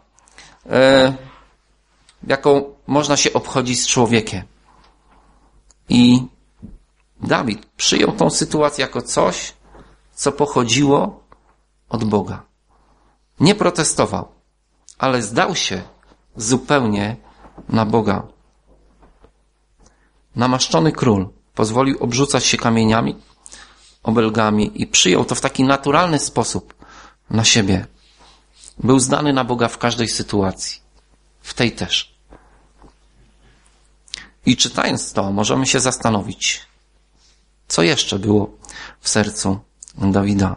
jaką można się obchodzić z człowiekiem. I Dawid przyjął tą sytuację jako coś, co pochodziło od Boga. Nie protestował, ale zdał się zupełnie na Boga. Namaszczony król pozwolił obrzucać się kamieniami, obelgami i przyjął to w taki naturalny sposób na siebie. Był zdany na Boga w każdej sytuacji. W tej też. I czytając to, możemy się zastanowić, co jeszcze było w sercu Dawida.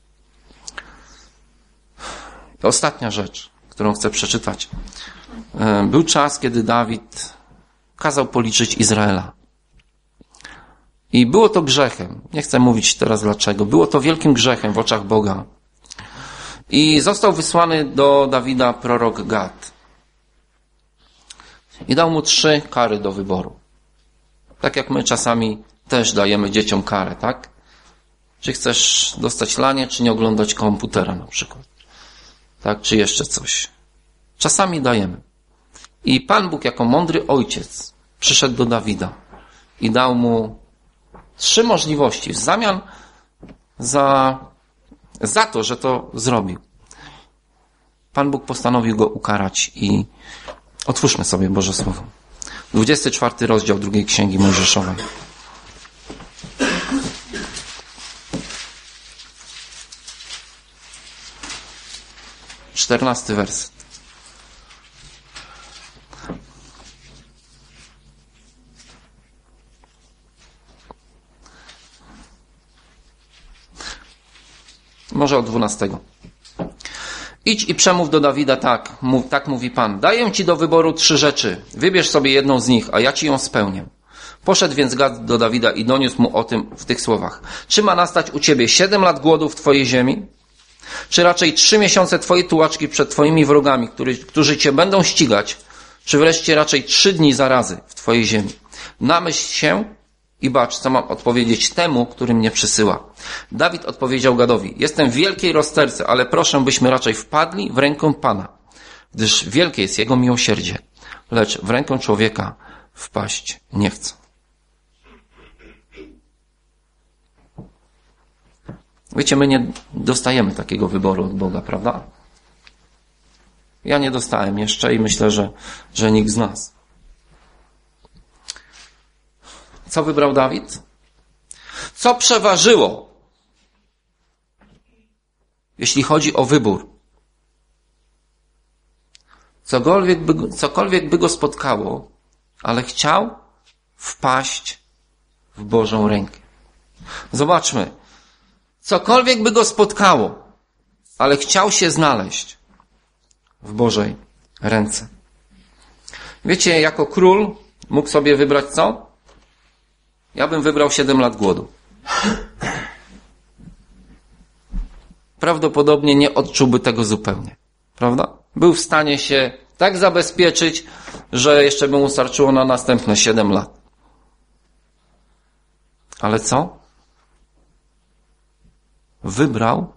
I ostatnia rzecz, którą chcę przeczytać. Był czas, kiedy Dawid kazał policzyć Izraela. I było to grzechem. Nie chcę mówić teraz dlaczego. Było to wielkim grzechem w oczach Boga. I został wysłany do Dawida prorok Gad. I dał mu 3 kary do wyboru. Tak jak my czasami też dajemy dzieciom karę, tak? Czy chcesz dostać lanie, czy nie oglądać komputera na przykład. Tak, czy jeszcze coś. Czasami dajemy. I Pan Bóg jako mądry ojciec przyszedł do Dawida i dał mu 3 możliwości w zamian za to, że to zrobił. Pan Bóg postanowił go ukarać i otwórzmy sobie Boże Słowo. 24 rozdział 2 Księgi Mojżeszowej. Czternasty werset. Może od 12. Idź i przemów do Dawida tak mówi Pan. Daję ci do wyboru 3 rzeczy. Wybierz sobie jedną z nich, a ja ci ją spełnię. Poszedł więc Gad do Dawida i doniósł mu o tym w tych słowach. Czy ma nastać u ciebie 7 lat głodu w twojej ziemi? Czy raczej 3 miesiące twojej tułaczki przed twoimi wrogami, którzy cię będą ścigać? Czy wreszcie raczej 3 dni zarazy w twojej ziemi? Namyśl się i bacz, co mam odpowiedzieć temu, który mnie przysyła. Dawid odpowiedział Gadowi, jestem w wielkiej rozterce, ale proszę, byśmy raczej wpadli w rękę Pana, gdyż wielkie jest Jego miłosierdzie, lecz w rękę człowieka wpaść nie chcę. Wiecie, my nie dostajemy takiego wyboru od Boga, prawda? Ja nie dostałem jeszcze i myślę, że nikt z nas. Co wybrał Dawid? Co przeważyło, jeśli chodzi o wybór? Cokolwiek by go spotkało, ale chciał wpaść w Bożą rękę. Zobaczmy. Cokolwiek by go spotkało, ale chciał się znaleźć w Bożej ręce. Wiecie, jako król mógł sobie wybrać co? Ja bym wybrał 7 lat głodu. Prawdopodobnie nie odczułby tego zupełnie. Prawda? Był w stanie się tak zabezpieczyć, że jeszcze by mu starczyło na następne 7 lat. Ale co? Wybrał.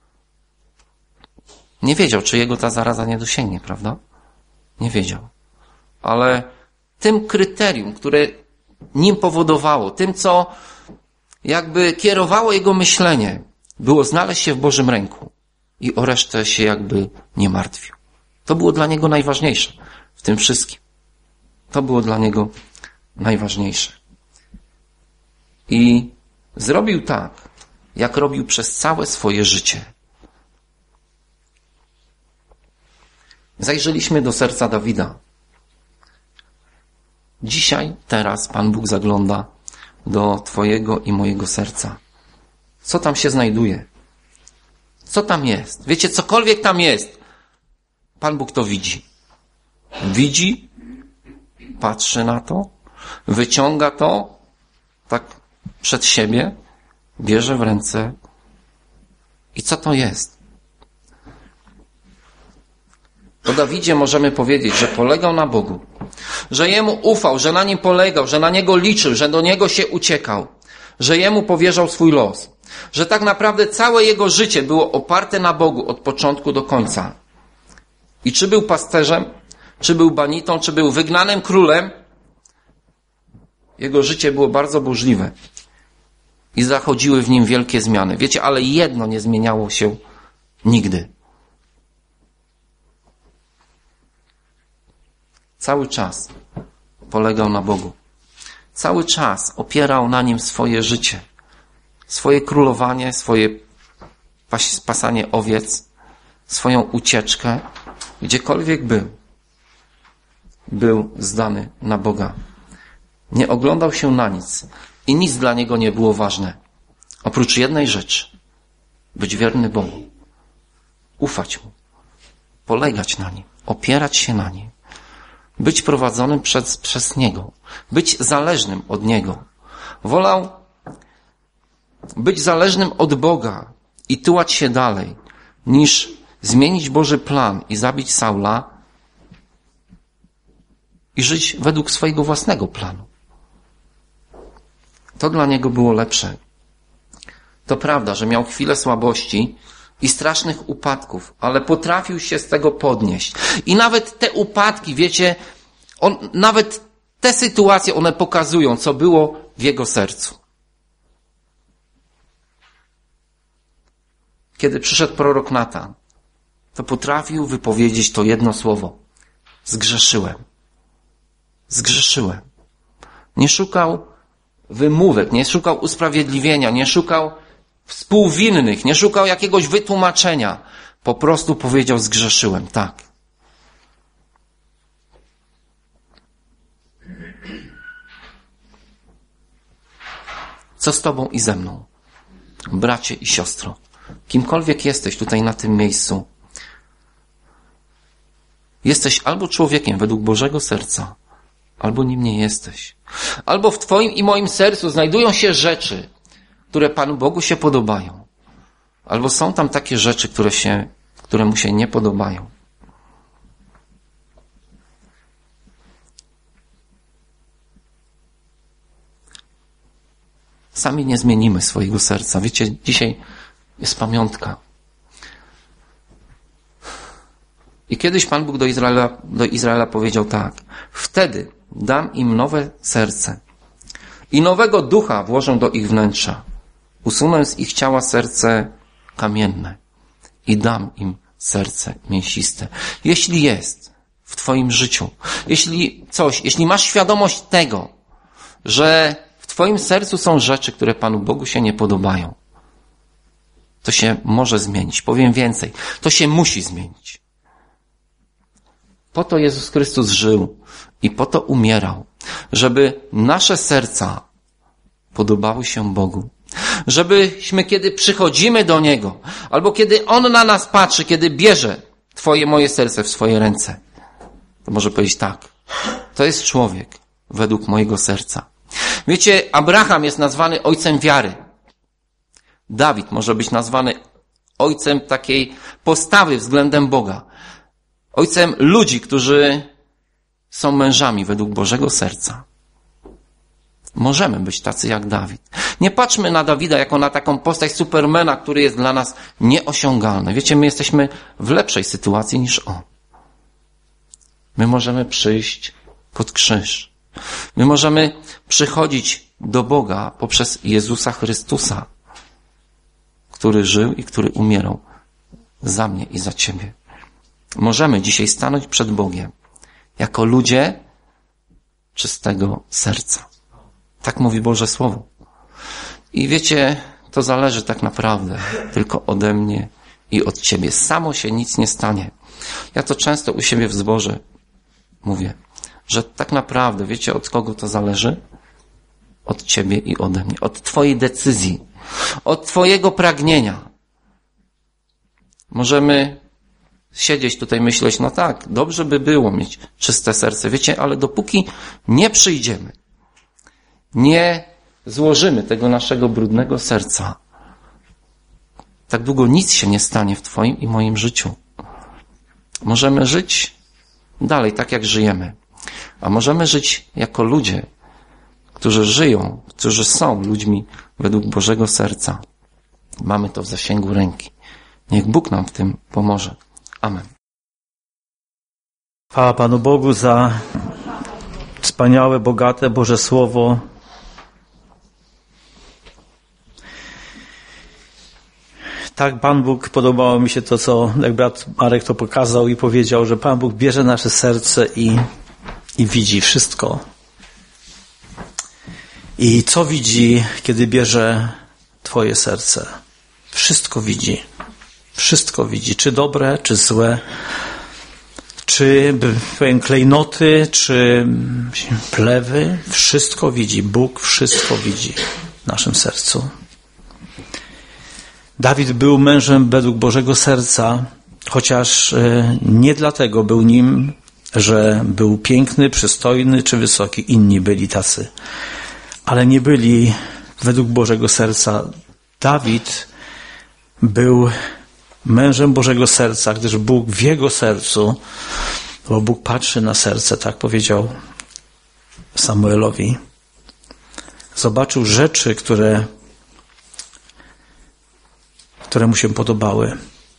Nie wiedział, czy jego ta zaraza nie dosięgnie, prawda? Nie wiedział. Ale tym kryterium, które nim powodowało, tym, co jakby kierowało jego myślenie, było znaleźć się w Bożym ręku i o resztę się jakby nie martwił. To było dla niego najważniejsze w tym wszystkim. To było dla niego najważniejsze. I zrobił tak, jak robił przez całe swoje życie. Zajrzeliśmy do serca Dawida. Dzisiaj, teraz Pan Bóg zagląda do twojego i mojego serca. Co tam się znajduje? Co tam jest? Wiecie, cokolwiek tam jest, Pan Bóg to widzi. Widzi, patrzy na to, wyciąga to tak przed siebie, bierze w ręce. I co to jest? O Dawidzie możemy powiedzieć, że polegał na Bogu, że Jemu ufał, że na Nim polegał, że na Niego liczył, że do Niego się uciekał, że Jemu powierzał swój los, że tak naprawdę całe jego życie było oparte na Bogu od początku do końca. I czy był pasterzem, czy był banitą, czy był wygnanym królem, jego życie było bardzo burzliwe i zachodziły w nim wielkie zmiany. Wiecie, ale jedno nie zmieniało się nigdy. Cały czas polegał na Bogu. Cały czas opierał na Nim swoje życie, swoje królowanie, swoje pasanie owiec, swoją ucieczkę. Gdziekolwiek był zdany na Boga. Nie oglądał się na nic i nic dla niego nie było ważne. Oprócz jednej rzeczy. Być wierny Bogu. Ufać Mu. Polegać na Nim. Opierać się na Nim. Być prowadzonym przez Niego. Być zależnym od Niego. Wolał być zależnym od Boga i tułać się dalej, niż zmienić Boży plan i zabić Saula i żyć według swojego własnego planu. To dla niego było lepsze. To prawda, że miał chwilę słabości i strasznych upadków, ale potrafił się z tego podnieść. I nawet te upadki, wiecie, nawet te sytuacje, one pokazują, co było w jego sercu. Kiedy przyszedł prorok Natan, to potrafił wypowiedzieć to jedno słowo. Zgrzeszyłem. Zgrzeszyłem. Nie szukał wymówek, nie szukał usprawiedliwienia, nie szukał współwinnych, nie szukał jakiegoś wytłumaczenia. Po prostu powiedział: zgrzeszyłem, tak. Co z tobą i ze mną? Bracie i siostro, kimkolwiek jesteś tutaj na tym miejscu, jesteś albo człowiekiem według Bożego serca, albo nim nie jesteś. Albo w twoim i moim sercu znajdują się rzeczy, które Panu Bogu się podobają. Albo są tam takie rzeczy, które Mu się nie podobają. Sami nie zmienimy swojego serca. Wiecie, dzisiaj jest pamiątka. I kiedyś Pan Bóg do Izraela powiedział tak: wtedy dam im nowe serce i nowego ducha włożę do ich wnętrza. Usunę z ich ciała serce kamienne i dam im serce mięsiste. Jeśli jest w twoim życiu, jeśli masz świadomość tego, że w twoim sercu są rzeczy, które Panu Bogu się nie podobają, to się może zmienić. Powiem więcej, to się musi zmienić. Po to Jezus Chrystus żył i po to umierał, żeby nasze serca podobały się Bogu. Żebyśmy, kiedy przychodzimy do Niego, albo kiedy On na nas patrzy, kiedy bierze twoje, moje serce w swoje ręce, to może powiedzieć tak: to jest człowiek według mojego serca. Wiecie, Abraham jest nazwany ojcem wiary. Dawid może być nazwany ojcem takiej postawy względem Boga. Ojcem ludzi, którzy są mężami według Bożego serca. Możemy być tacy jak Dawid. Nie patrzmy na Dawida jako na taką postać Supermana, który jest dla nas nieosiągalny. Wiecie, my jesteśmy w lepszej sytuacji niż on. My możemy przyjść pod krzyż. My możemy przychodzić do Boga poprzez Jezusa Chrystusa, który żył i który umierał za mnie i za ciebie. Możemy dzisiaj stanąć przed Bogiem jako ludzie czystego serca. Tak mówi Boże Słowo. I wiecie, to zależy tak naprawdę tylko ode mnie i od ciebie. Samo się nic nie stanie. Ja to często u siebie w zborze mówię, że tak naprawdę, wiecie, od kogo to zależy? Od ciebie i ode mnie. Od twojej decyzji. Od twojego pragnienia. Możemy siedzieć tutaj, myśleć, no tak, dobrze by było mieć czyste serce, wiecie, ale dopóki nie przyjdziemy, nie złożymy tego naszego brudnego serca, tak długo nic się nie stanie w twoim i moim życiu. Możemy żyć dalej tak, jak żyjemy. A możemy żyć jako ludzie, którzy żyją, którzy są ludźmi według Bożego serca. Mamy to w zasięgu ręki. Niech Bóg nam w tym pomoże. Amen. Chwała Panu Bogu za wspaniałe, bogate Boże Słowo. Tak, Pan Bóg, podobało mi się to, co jak brat Marek to pokazał i powiedział, że Pan Bóg bierze nasze serce i widzi wszystko. I co widzi, kiedy bierze Twoje serce? Wszystko widzi. Wszystko widzi. Czy dobre, czy złe, czy klejnoty, czy plewy. Wszystko widzi. Bóg wszystko widzi w naszym sercu. Dawid był mężem według Bożego serca, chociaż nie dlatego był nim, że był piękny, przystojny czy wysoki. Inni byli tacy. Ale nie byli według Bożego serca. Dawid był mężem Bożego serca, gdyż Bóg w jego sercu, bo Bóg patrzy na serce, tak powiedział Samuelowi, zobaczył rzeczy, które mu się podobały.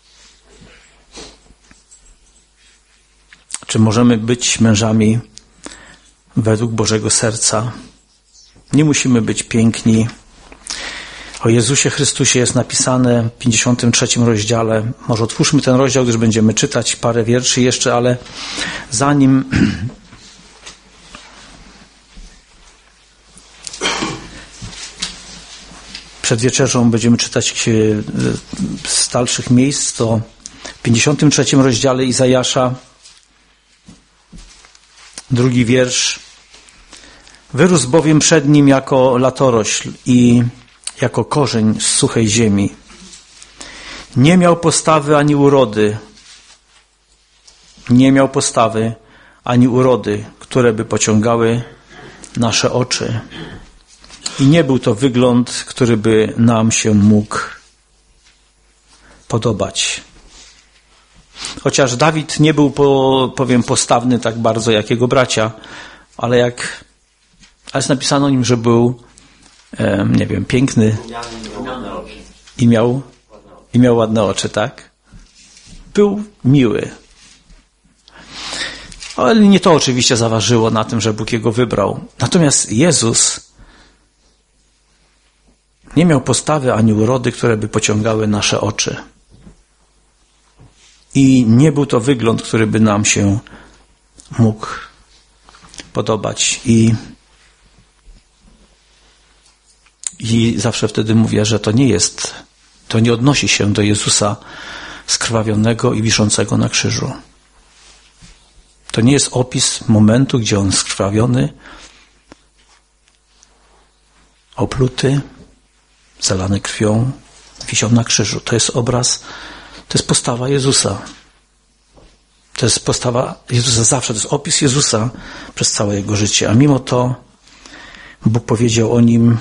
Czy możemy być mężami według Bożego serca? Nie musimy być piękni. O Jezusie Chrystusie jest napisane w 53 rozdziale. Może otwórzmy ten rozdział, gdyż będziemy czytać parę wierszy jeszcze, ale zanim przed wieczerzą będziemy czytać z dalszych miejsc, to w 53 rozdziale Izajasza, 2 wiersz. Wyrósł bowiem przed nim jako latorośl i jako korzeń z suchej ziemi. Nie miał postawy ani urody. Nie miał postawy ani urody, które by pociągały nasze oczy. I nie był to wygląd, który by nam się mógł podobać. Chociaż Dawid nie był, postawny tak bardzo jak jego bracia, ale jest napisano o nim, że był, piękny i miał ładne oczy, tak? Był miły. Ale nie to oczywiście zaważyło na tym, że Bóg jego wybrał. Natomiast Jezus nie miał postawy ani urody, które by pociągały nasze oczy. I nie był to wygląd, który by nam się mógł podobać. I zawsze wtedy mówię, że to nie odnosi się do Jezusa skrwawionego i wiszącego na krzyżu. To nie jest opis momentu, gdzie on skrwawiony, opluty, zalany krwią, wisiał na krzyżu. To jest obraz, to jest postawa Jezusa. To jest postawa Jezusa zawsze, to jest opis Jezusa przez całe jego życie. A mimo to Bóg powiedział o nim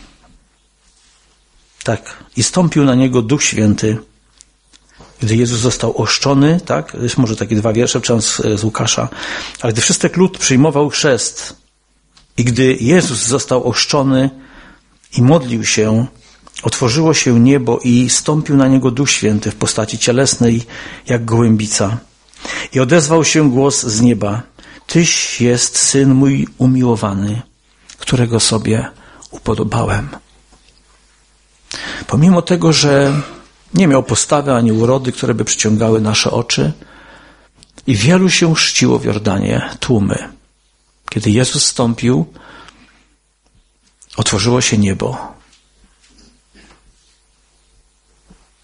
tak, i stąpił na niego Duch Święty, gdy Jezus został ochrzczony, tak, jest może takie 2 wiersze, czytam z Łukasza, ale gdy wszystek lud przyjmował chrzest i gdy Jezus został ochrzczony i modlił się, otworzyło się niebo i stąpił na niego Duch Święty w postaci cielesnej, jak gołębica. I odezwał się głos z nieba: Tyś jest Syn mój umiłowany, którego sobie upodobałem. Pomimo tego, że nie miał postawy ani urody, które by przyciągały nasze oczy, i wielu się chrzciło w Jordanie, tłumy. Kiedy Jezus wstąpił, otworzyło się niebo.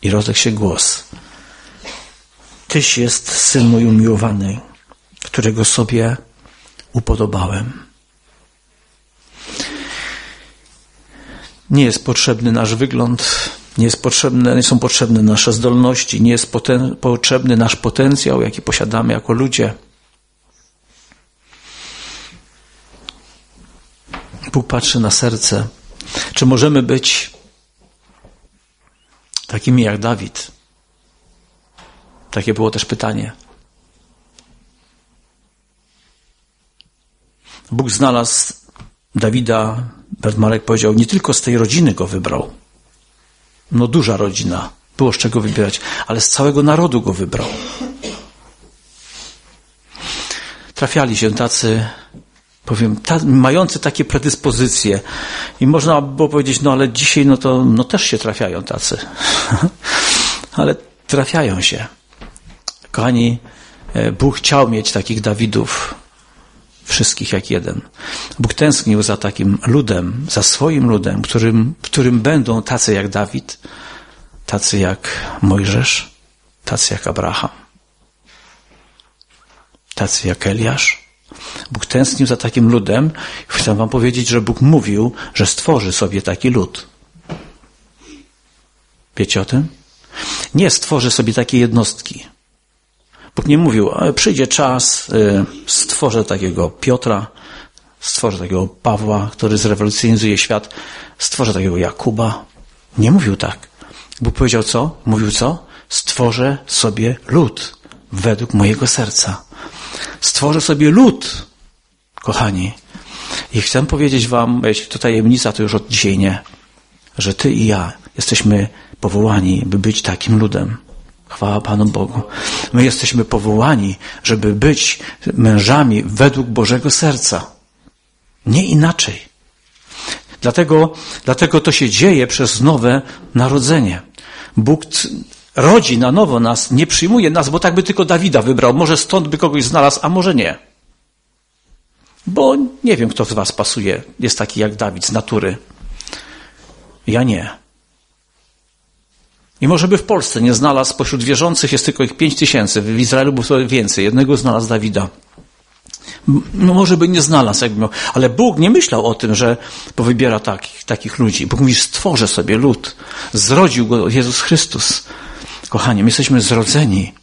I rozległ się głos: Tyś jest Syn mój umiłowany, którego sobie upodobałem. Nie jest potrzebny nasz wygląd, nie są potrzebne nasze zdolności, nie jest potrzebny nasz potencjał, jaki posiadamy jako ludzie. Bóg patrzy na serce. Czy możemy być takimi jak Dawid? Takie było też pytanie. Bóg znalazł Dawida, brat Marek powiedział, nie tylko z tej rodziny go wybrał. No duża rodzina, było z czego wybierać, ale z całego narodu go wybrał. Trafiali się tacy, mający takie predyspozycje. I można było powiedzieć, no ale dzisiaj no też się trafiają tacy. Ale trafiają się. Kochani, Bóg chciał mieć takich Dawidów, wszystkich jak jeden. Bóg tęsknił za takim ludem, za swoim ludem, w którym będą tacy jak Dawid, tacy jak Mojżesz, tacy jak Abraham, tacy jak Eliasz. Bóg tęsknił za takim ludem. Chcę wam powiedzieć, że Bóg mówił, że stworzy sobie taki lud. Wiecie o tym? Nie stworzy sobie takiej jednostki. Bóg nie mówił, przyjdzie czas, stworzę takiego Piotra, stworzę takiego Pawła, który zrewolucjonizuje świat, stworzę takiego Jakuba. Nie mówił tak. Bóg powiedział co? Mówił co? Stworzę sobie lud według mojego serca. Stworzę sobie lud, kochani. I chcę powiedzieć wam, jeśli to tajemnica, to już od dzisiaj nie, że ty i ja jesteśmy powołani, by być takim ludem. Chwała Panu Bogu. My jesteśmy powołani, żeby być mężami według Bożego serca. Nie inaczej. Dlatego to się dzieje przez nowe narodzenie. Bóg rodzi na nowo nas, nie przyjmuje nas, bo tak by tylko Dawida wybrał. Może stąd by kogoś znalazł, a może nie. Bo nie wiem, kto z was pasuje. Jest taki jak Dawid z natury. Ja nie. I może by w Polsce nie znalazł, pośród wierzących jest tylko ich 5000, w Izraelu było sobie więcej. Jednego znalazł Dawida. No może by nie znalazł, jakby miał. Ale Bóg nie myślał o tym, że powybiera takich ludzi. Bóg mówi, stworzę sobie lud. Zrodził go Jezus Chrystus. Kochani, my jesteśmy zrodzeni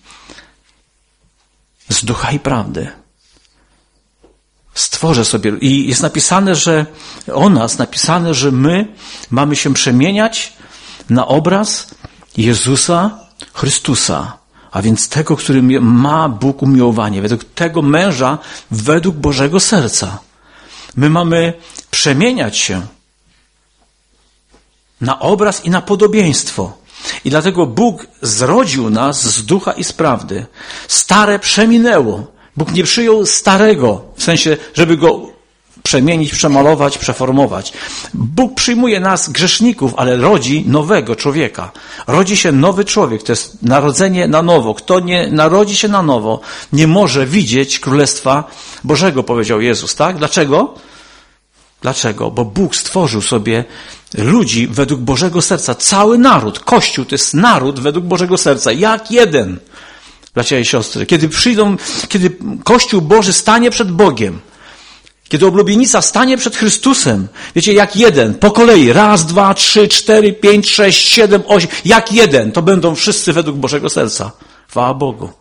z ducha i prawdy. Stworzę sobie. I jest napisane, że o nas napisane, że my mamy się przemieniać na obraz Jezusa Chrystusa. A więc tego, którym ma Bóg umiłowanie. Według tego męża, według Bożego serca. My mamy przemieniać się na obraz i na podobieństwo. I dlatego Bóg zrodził nas z ducha i z prawdy. Stare przeminęło. Bóg nie przyjął starego, w sensie, żeby go przemienić, przemalować, przeformować. Bóg przyjmuje nas, grzeszników, ale rodzi nowego człowieka. Rodzi się nowy człowiek. To jest narodzenie na nowo. Kto nie narodzi się na nowo, nie może widzieć Królestwa Bożego, powiedział Jezus. Tak? Dlaczego? Dlaczego? Bo Bóg stworzył sobie ludzi według Bożego serca. Cały naród, Kościół to jest naród według Bożego serca. Jak jeden. Bracia i siostry, kiedy Kościół Boży stanie przed Bogiem, kiedy oblubienica stanie przed Chrystusem, wiecie, jak jeden, po kolei, 1, 2, 3, 4, 5, 6, 7, 8, jak jeden, to będą wszyscy według Bożego serca. Chwała Bogu.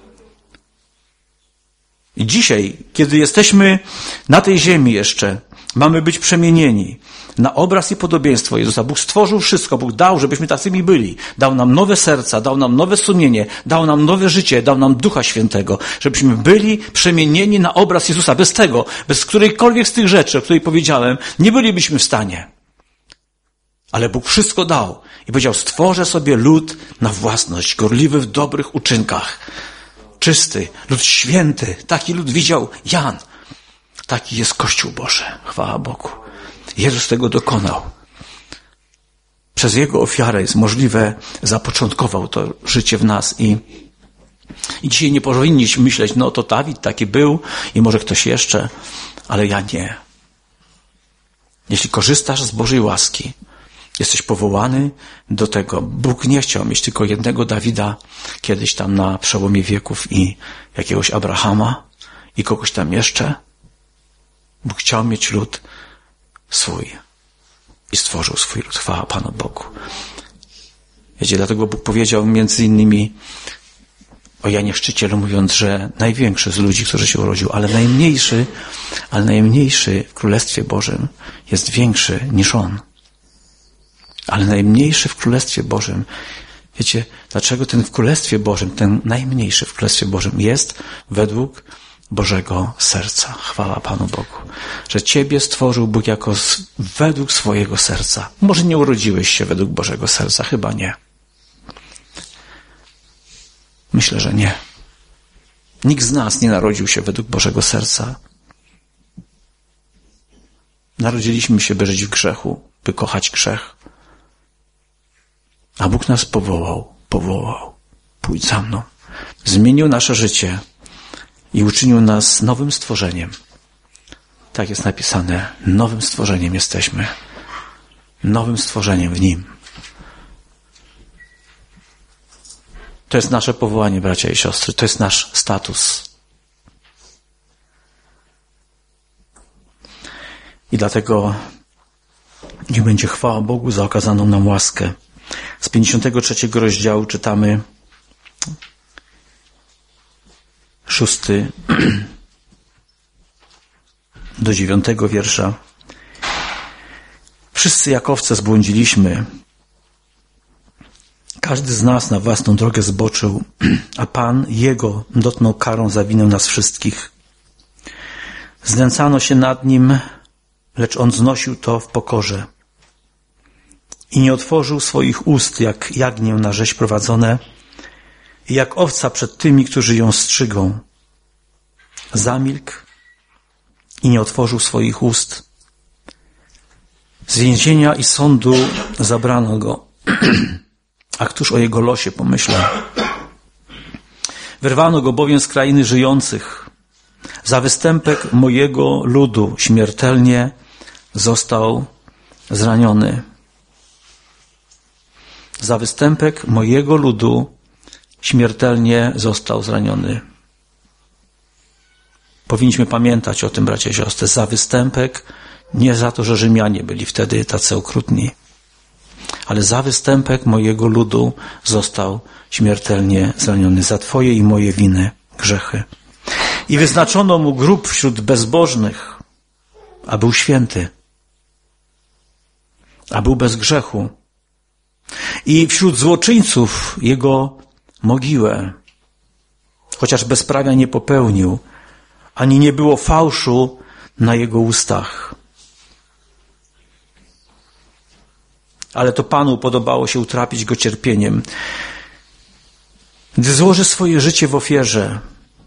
I dzisiaj, kiedy jesteśmy na tej ziemi jeszcze, mamy być przemienieni na obraz i podobieństwo Jezusa. Bóg stworzył wszystko, Bóg dał, żebyśmy tacymi byli. Dał nam nowe serca, dał nam nowe sumienie, dał nam nowe życie, dał nam Ducha Świętego, żebyśmy byli przemienieni na obraz Jezusa. Bez tego, bez którejkolwiek z tych rzeczy, o której powiedziałem, nie bylibyśmy w stanie. Ale Bóg wszystko dał i powiedział, stworzę sobie lud na własność, gorliwy w dobrych uczynkach. Czysty, lud święty. Taki lud widział Jan. Taki jest Kościół Boży. Chwała Bogu. Jezus tego dokonał. Przez Jego ofiarę jest możliwe, zapoczątkował to życie w nas i dzisiaj nie powinniśmy myśleć, no to Dawid taki był i może ktoś jeszcze, ale ja nie. Jeśli korzystasz z Bożej łaski, Jesteś powołany do tego. Bóg nie chciał mieć tylko jednego Dawida kiedyś tam na przełomie wieków i jakiegoś Abrahama i kogoś tam jeszcze. Bóg chciał mieć lud swój i stworzył swój lud. Chwała Panu Bogu. Wiecie, dlatego Bóg powiedział między innymi o Janie Chrzcicielu, mówiąc, że największy z ludzi, którzy się urodził, ale najmniejszy w Królestwie Bożym jest większy niż on. Ale najmniejszy w Królestwie Bożym, wiecie, dlaczego ten w Królestwie Bożym, ten najmniejszy w Królestwie Bożym jest według Bożego serca. Chwała Panu Bogu. Że ciebie stworzył Bóg według swojego serca. Może nie urodziłeś się według Bożego serca, chyba nie. Myślę, że nie. Nikt z nas nie narodził się według Bożego serca. Narodziliśmy się, by żyć w grzechu, by kochać grzech. A Bóg nas powołał. Pójdź za mną. Zmienił nasze życie i uczynił nas nowym stworzeniem. Tak jest napisane. Nowym stworzeniem jesteśmy. Nowym stworzeniem w Nim. To jest nasze powołanie, bracia i siostry. To jest nasz status. I dlatego niech będzie chwała Bogu za okazaną nam łaskę. Z 53 rozdziału czytamy 6 do 9 wiersza. Wszyscy jak owce zbłądziliśmy. Każdy z nas na własną drogę zboczył, a Pan Jego dotknął karą za winę nas wszystkich. Znęcano się nad Nim, lecz On znosił to w pokorze. I nie otworzył swoich ust, jak jagnię na rzeź prowadzone, i jak owca przed tymi, którzy ją strzygą. Zamilkł i nie otworzył swoich ust. Z więzienia i sądu zabrano go. A któż o jego losie pomyślał? Wyrwano go bowiem z krainy żyjących. Za występek mojego ludu śmiertelnie został zraniony. Za występek mojego ludu śmiertelnie został zraniony. Powinniśmy pamiętać o tym, bracia i siostry. Za występek, nie za to, że Rzymianie byli wtedy tacy okrutni, ale za występek mojego ludu został śmiertelnie zraniony. Za Twoje i moje winy, grzechy. I wyznaczono mu grób wśród bezbożnych, a był święty, a był bez grzechu. I wśród złoczyńców jego mogiłę, chociaż bezprawia nie popełnił, ani nie było fałszu na jego ustach. Ale to Panu podobało się utrapić go cierpieniem. Gdy złoży swoje życie w ofierze,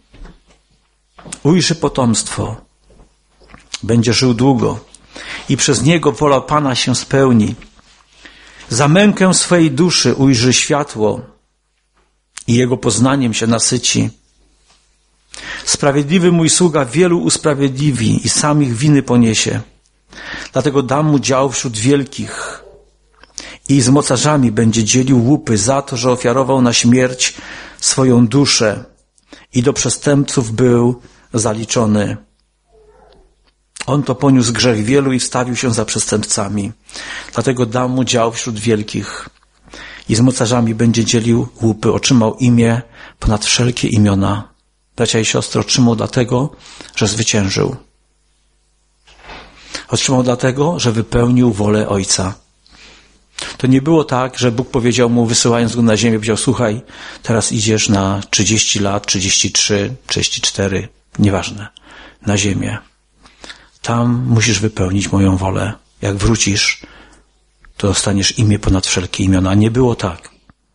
ujrzy potomstwo, będzie żył długo i przez niego wola Pana się spełni. Za mękę swej duszy ujrzy światło i jego poznaniem się nasyci. Sprawiedliwy mój sługa wielu usprawiedliwi i sam ich winy poniesie. Dlatego dam mu dział wśród wielkich i z mocarzami będzie dzielił łupy za to, że ofiarował na śmierć swoją duszę i do przestępców był zaliczony. On to poniósł grzech wielu i wstawił się za przestępcami. Dlatego dam mu dział wśród wielkich i z mocarzami będzie dzielił łupy. Otrzymał imię ponad wszelkie imiona. Bracia i siostry, otrzymał dlatego, że zwyciężył. Otrzymał dlatego, że wypełnił wolę Ojca. To nie było tak, że Bóg powiedział mu, wysyłając go na ziemię, powiedział, słuchaj, teraz idziesz na 30 lat, 33, 34, nieważne, na ziemię. Tam musisz wypełnić moją wolę. Jak wrócisz, to dostaniesz imię ponad wszelkie imiona. Nie było tak.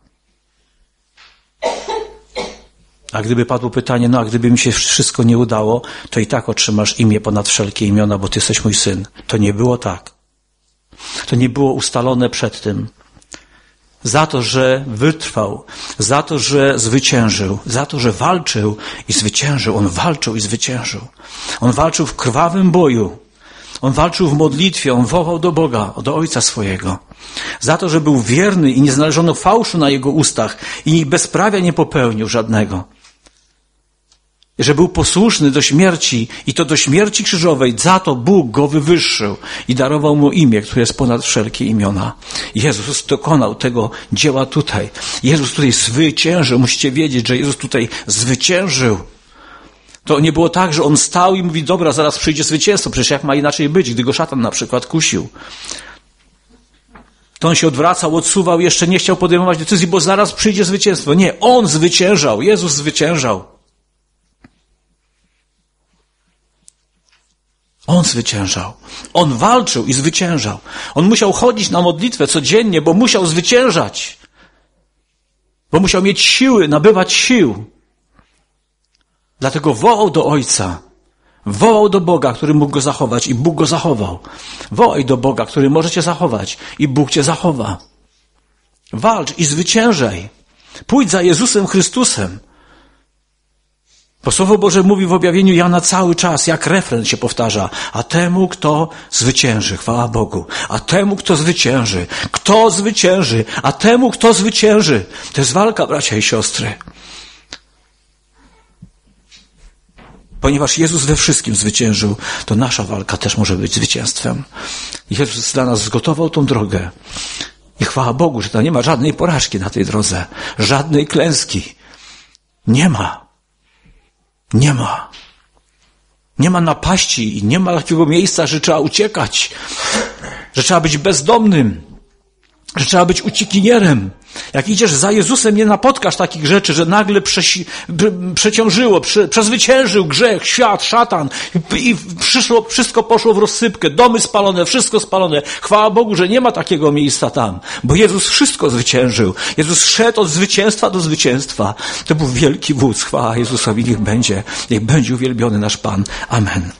A gdyby padło pytanie, a gdyby mi się wszystko nie udało, to i tak otrzymasz imię ponad wszelkie imiona, bo ty jesteś mój syn. To nie było tak. To nie było ustalone przed tym. Za to, że wytrwał, za to, że zwyciężył, za to, że walczył i zwyciężył. On walczył i zwyciężył. On walczył w krwawym boju. On walczył w modlitwie, on wołał do Boga, do Ojca swojego. Za to, że był wierny i nie znaleziono fałszu na jego ustach i bezprawia nie popełnił żadnego. Że był posłuszny do śmierci i to do śmierci krzyżowej. Za to Bóg go wywyższył i darował mu imię, które jest ponad wszelkie imiona. Jezus dokonał tego dzieła tutaj. Jezus tutaj zwyciężył. Musicie wiedzieć, że Jezus tutaj zwyciężył. To nie było tak, że on stał i mówi, dobra, zaraz przyjdzie zwycięstwo. Przecież jak ma inaczej być, gdy go szatan na przykład kusił. To on się odwracał, odsuwał, jeszcze nie chciał podejmować decyzji, bo zaraz przyjdzie zwycięstwo. Nie, on zwyciężał. Jezus zwyciężał. On zwyciężał. On walczył i zwyciężał. On musiał chodzić na modlitwę codziennie, bo musiał zwyciężać. Bo musiał mieć siły, nabywać sił. Dlatego wołał do Ojca. Wołał do Boga, który mógł go zachować i Bóg go zachował. Wołaj do Boga, który może cię zachować i Bóg cię zachowa. Walcz i zwyciężaj. Pójdź za Jezusem Chrystusem. Bo Słowo Boże mówi w objawieniu Jana cały czas, jak refren się powtarza. A temu, kto zwycięży, chwała Bogu. A temu, kto zwycięży. Kto zwycięży? A temu, kto zwycięży. To jest walka, bracia i siostry. Ponieważ Jezus we wszystkim zwyciężył, to nasza walka też może być zwycięstwem. Jezus dla nas zgotował tą drogę. I chwała Bogu, że tam nie ma żadnej porażki na tej drodze. Żadnej klęski. Nie ma. Nie ma. Nie ma napaści i nie ma takiego miejsca, że trzeba uciekać. Że trzeba być bezdomnym. Że trzeba być uciekinierem. Jak idziesz za Jezusem, nie napotkasz takich rzeczy, że nagle przeciążyło, przezwyciężył grzech, świat, szatan i wszystko poszło w rozsypkę, domy spalone, wszystko spalone. Chwała Bogu, że nie ma takiego miejsca tam, bo Jezus wszystko zwyciężył. Jezus szedł od zwycięstwa do zwycięstwa. To był wielki wódz. Chwała Jezusowi, niech będzie uwielbiony nasz Pan. Amen.